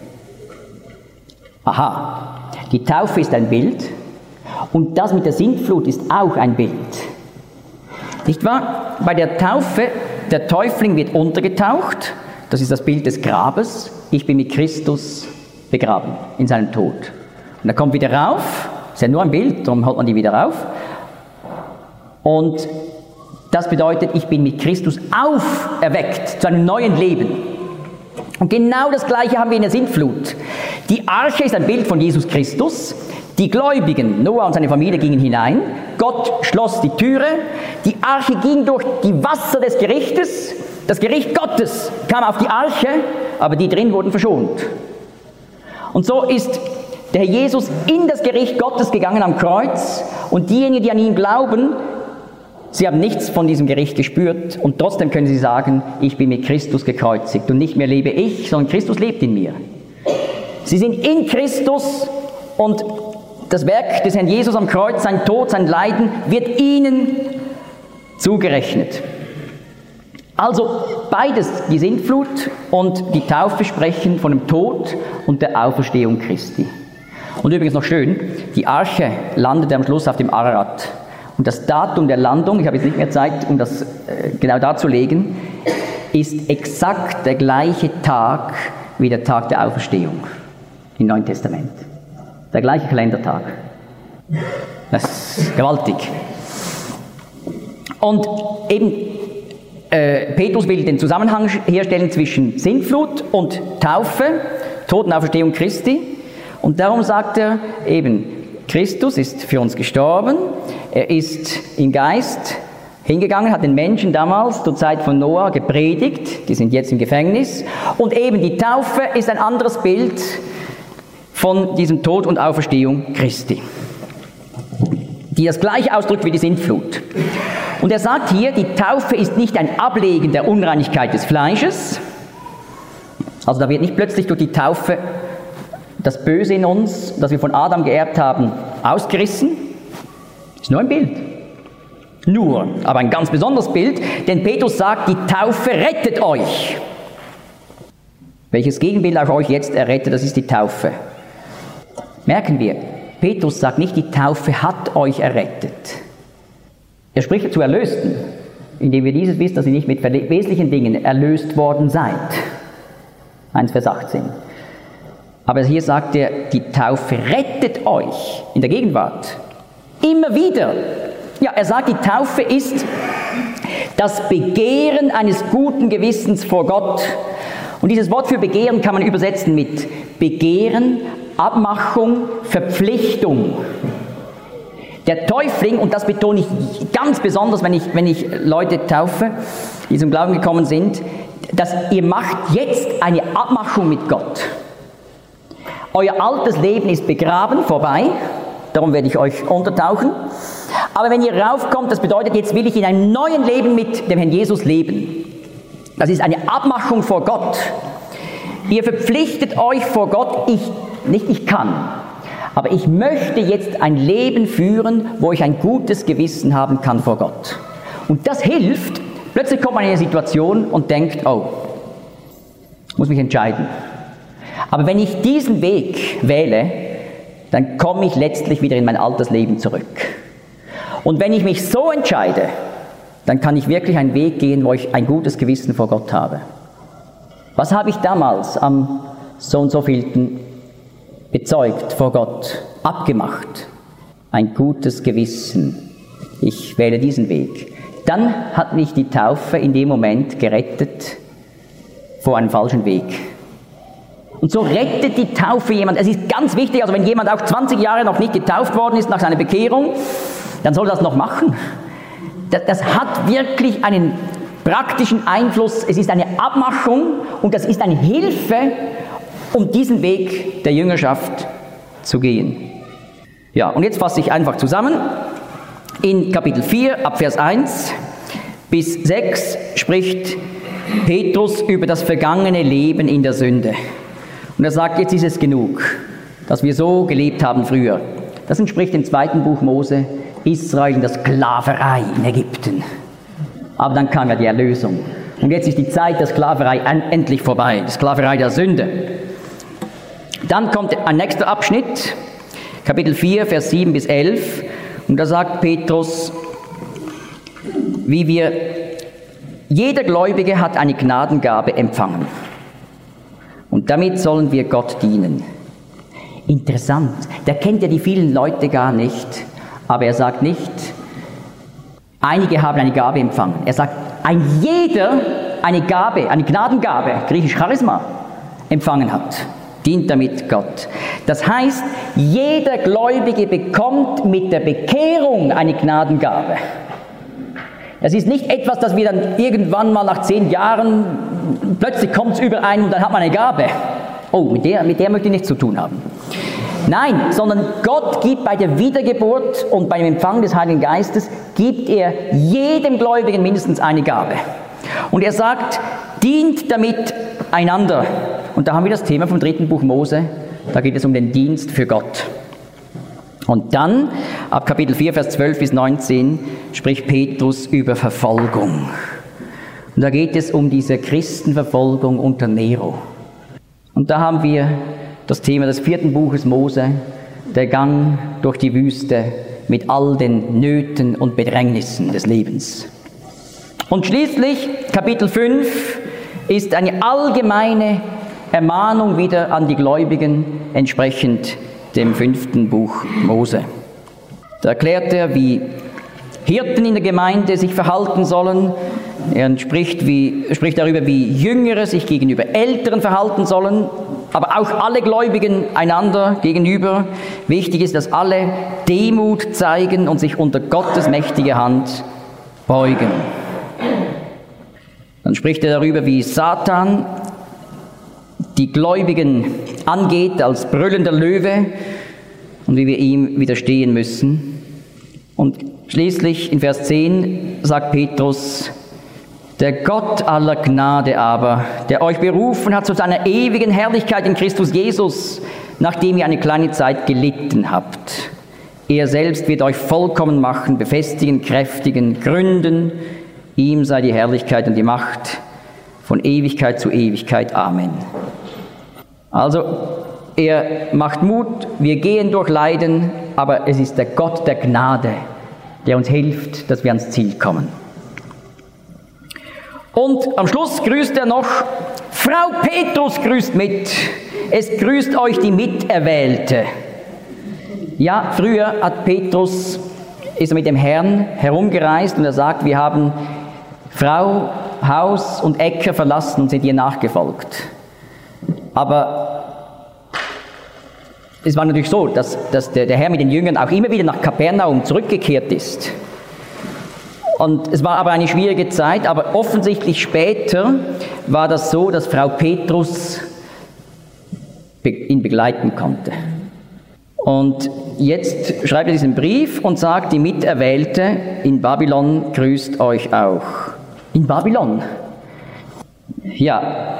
Aha, die Taufe ist ein Bild und das mit der Sintflut ist auch ein Bild. Nicht wahr? Bei der Taufe, der Täufling wird untergetaucht, das ist das Bild des Grabes, ich bin mit Christus begraben in seinem Tod. Und er kommt wieder rauf, ist ja nur ein Bild, darum holt man die wieder rauf. Und das bedeutet, ich bin mit Christus auferweckt zu einem neuen Leben. Und genau das Gleiche haben wir in der Sintflut. Die Arche ist ein Bild von Jesus Christus. Die Gläubigen, Noah und seine Familie, gingen hinein. Gott schloss die Türe. Die Arche ging durch die Wasser des Gerichtes. Das Gericht Gottes kam auf die Arche, aber die drin wurden verschont. Und so ist der Herr Jesus in das Gericht Gottes gegangen am Kreuz und diejenigen, die an ihn glauben, sie haben nichts von diesem Gericht gespürt und trotzdem können sie sagen, ich bin mit Christus gekreuzigt und nicht mehr lebe ich, sondern Christus lebt in mir. Sie sind in Christus und das Werk des Herrn Jesus am Kreuz, sein Tod, sein Leiden, wird ihnen zugerechnet. Also beides, die Sintflut und die Taufe, sprechen von dem Tod und der Auferstehung Christi. Und übrigens noch schön, die Arche landete am Schluss auf dem Ararat. Und das Datum der Landung, ich habe jetzt nicht mehr Zeit, um das äh, genau darzulegen, ist exakt der gleiche Tag wie der Tag der Auferstehung im Neuen Testament. Der gleiche Kalendertag. Das ist gewaltig. Und eben, äh, Petrus will den Zusammenhang herstellen zwischen Sintflut und Taufe, Tod und Auferstehung Christi. Und darum sagt er eben, Christus ist für uns gestorben, er ist im Geist hingegangen, hat den Menschen damals zur Zeit von Noah gepredigt, die sind jetzt im Gefängnis. Und eben die Taufe ist ein anderes Bild von diesem Tod und Auferstehung Christi, die das gleiche ausdrückt wie die Sintflut. Und er sagt hier, die Taufe ist nicht ein Ablegen der Unreinigkeit des Fleisches, also da wird nicht plötzlich durch die Taufe das Böse in uns, das wir von Adam geerbt haben, ausgerissen. Ist nur ein Bild. Nur, aber ein ganz besonderes Bild, denn Petrus sagt, die Taufe rettet euch. Welches Gegenbild auch euch jetzt errettet, das ist die Taufe. Merken wir, Petrus sagt nicht, die Taufe hat euch errettet. Er spricht zu Erlösten, indem wir dieses wisst, dass ihr nicht mit wesentlichen Dingen erlöst worden seid. eins Vers achtzehn. Aber hier sagt er, die Taufe rettet euch in der Gegenwart. Immer wieder. Ja, er sagt, die Taufe ist das Begehren eines guten Gewissens vor Gott. Und dieses Wort für Begehren kann man übersetzen mit Begehren, Abmachung, Verpflichtung. Der Täufling, und das betone ich ganz besonders, wenn ich, wenn ich Leute taufe, die zum Glauben gekommen sind, dass ihr macht jetzt eine Abmachung mit Gott. Euer altes Leben ist begraben, vorbei, darum werde ich euch untertauchen. Aber wenn ihr raufkommt, das bedeutet, jetzt will ich in einem neuen Leben mit dem Herrn Jesus leben. Das ist eine Abmachung vor Gott. Ihr verpflichtet euch vor Gott, ich, nicht ich kann, aber ich möchte jetzt ein Leben führen, wo ich ein gutes Gewissen haben kann vor Gott. Und das hilft. Plötzlich kommt man in eine Situation und denkt, oh, ich muss mich entscheiden. Aber wenn ich diesen Weg wähle, dann komme ich letztlich wieder in mein altes Leben zurück. Und wenn ich mich so entscheide, dann kann ich wirklich einen Weg gehen, wo ich ein gutes Gewissen vor Gott habe. Was habe ich damals am so und so vielten bezeugt vor Gott, abgemacht? Ein gutes Gewissen. Ich wähle diesen Weg. Dann hat mich die Taufe in dem Moment gerettet vor einem falschen Weg. Und so rettet die Taufe jemand. Es ist ganz wichtig, also wenn jemand auch zwanzig Jahre noch nicht getauft worden ist nach seiner Bekehrung, dann soll er das noch machen. Das, das hat wirklich einen praktischen Einfluss. Es ist eine Abmachung und das ist eine Hilfe, um diesen Weg der Jüngerschaft zu gehen. Ja, und jetzt fasse ich einfach zusammen. In Kapitel vier, ab Vers eins bis sechs spricht Petrus über das vergangene Leben in der Sünde. Und er sagt, jetzt ist es genug, dass wir so gelebt haben früher. Das entspricht dem zweiten Buch Mose, Israel in der Sklaverei in Ägypten. Aber dann kam ja die Erlösung. Und jetzt ist die Zeit der Sklaverei endlich vorbei, die Sklaverei der Sünde. Dann kommt ein nächster Abschnitt, Kapitel vier, Vers sieben bis elf. Und da sagt Petrus, wie wir, jeder Gläubige hat eine Gnadengabe empfangen. Und damit sollen wir Gott dienen. Interessant, der kennt ja die vielen Leute gar nicht, aber er sagt nicht, einige haben eine Gabe empfangen. Er sagt, ein jeder eine Gabe, eine Gnadengabe, griechisch Charisma, empfangen hat, dient damit Gott. Das heißt, jeder Gläubige bekommt mit der Bekehrung eine Gnadengabe. Es ist nicht etwas, das wir dann irgendwann mal nach zehn Jahren, plötzlich kommt es überein und dann hat man eine Gabe. Oh, mit der, mit der möchte ich nichts zu tun haben. Nein, sondern Gott gibt bei der Wiedergeburt und beim Empfang des Heiligen Geistes, gibt er jedem Gläubigen mindestens eine Gabe. Und er sagt, dient damit einander. Und da haben wir das Thema vom dritten Buch Mose, da geht es um den Dienst für Gott. Und dann, ab Kapitel vier, Vers zwölf bis neunzehn, spricht Petrus über Verfolgung. Und da geht es um diese Christenverfolgung unter Nero. Und da haben wir das Thema des vierten Buches Mose, der Gang durch die Wüste mit all den Nöten und Bedrängnissen des Lebens. Und schließlich, Kapitel fünf, ist eine allgemeine Ermahnung wieder an die Gläubigen, entsprechend dem fünften Buch Mose. Da erklärt er, wie Hirten in der Gemeinde sich verhalten sollen. Er spricht, wie, spricht darüber, wie Jüngere sich gegenüber Älteren verhalten sollen, aber auch alle Gläubigen einander gegenüber. Wichtig ist, dass alle Demut zeigen und sich unter Gottes mächtige Hand beugen. Dann spricht er darüber, wie Satan die Gläubigen angeht als brüllender Löwe und wie wir ihm widerstehen müssen. Und schließlich in Vers zehn sagt Petrus, der Gott aller Gnade aber, der euch berufen hat zu seiner ewigen Herrlichkeit in Christus Jesus, nachdem ihr eine kleine Zeit gelitten habt. Er selbst wird euch vollkommen machen, befestigen, kräftigen, gründen. Ihm sei die Herrlichkeit und die Macht von Ewigkeit zu Ewigkeit. Amen. Also, er macht Mut, wir gehen durch Leiden, aber es ist der Gott der Gnade, der uns hilft, dass wir ans Ziel kommen. Und am Schluss grüßt er noch, Frau Petrus grüßt mit, es grüßt euch die Miterwählte. Ja, früher hat Petrus, ist er mit dem Herrn herumgereist und er sagt, wir haben Frau, Haus und Äcker verlassen und sind ihr nachgefolgt. Aber es war natürlich so, dass, dass der, der Herr mit den Jüngern auch immer wieder nach Kapernaum zurückgekehrt ist. Und es war aber eine schwierige Zeit, aber offensichtlich später war das so, dass Frau Petrus ihn begleiten konnte. Und jetzt schreibt er diesen Brief und sagt, die Miterwählte in Babylon grüßt euch auch. In Babylon? Ja,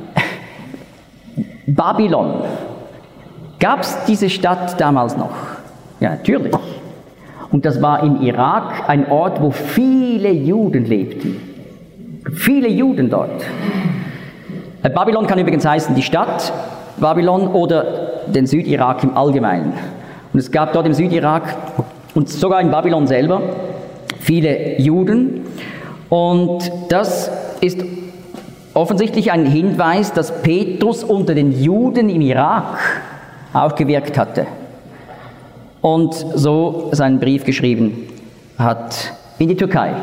Babylon. Gab es diese Stadt damals noch? Ja, natürlich. Und das war im Irak ein Ort, wo viele Juden lebten. Viele Juden dort. Babylon kann übrigens heißen die Stadt Babylon oder den Südirak im Allgemeinen. Und es gab dort im Südirak und sogar in Babylon selber viele Juden. Und das ist offensichtlich ein Hinweis, dass Petrus unter den Juden im Irak auch gewirkt hatte. Und so seinen Brief geschrieben hat in die Türkei.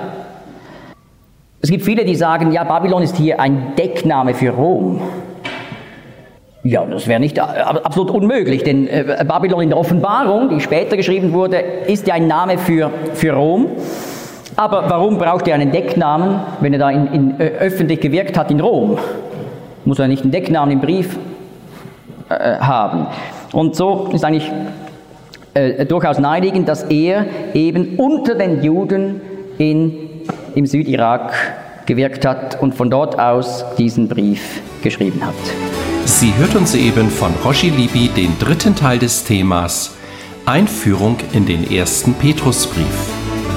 Es gibt viele, die sagen, ja, Babylon ist hier ein Deckname für Rom. Ja, das wäre nicht absolut unmöglich, denn äh, Babylon in der Offenbarung, die später geschrieben wurde, ist ja ein Name für, für Rom. Aber warum braucht er einen Decknamen, wenn er da in, in, äh, öffentlich gewirkt hat in Rom? Muss er nicht einen Decknamen im Brief äh, haben? Und so ist eigentlich äh, durchaus naheliegend, dass er eben unter den Juden in, im Südirak gewirkt hat und von dort aus diesen Brief geschrieben hat. Sie hörten soeben von Roger Libby den dritten Teil des Themas Einführung in den ersten Petrusbrief.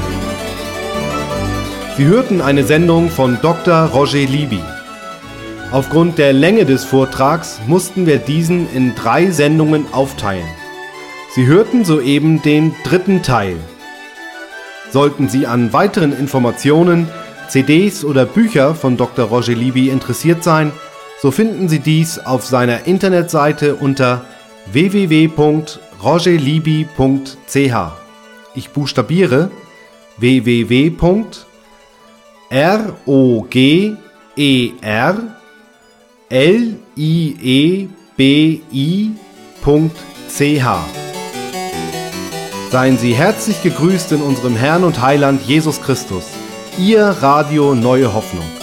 Sie hörten eine Sendung von Doktor Roger Libby. Aufgrund der Länge des Vortrags mussten wir diesen in drei Sendungen aufteilen. Sie hörten soeben den dritten Teil. Sollten Sie an weiteren Informationen, C Ds oder Bücher von Doktor Roger Libby interessiert sein, so finden Sie dies auf seiner Internetseite unter w w w punkt roger libby punkt c h. Ich buchstabiere w w w punkt roger libby punkt c h. Seien Sie herzlich gegrüßt in unserem Herrn und Heiland Jesus Christus. Ihr Radio Neue Hoffnung.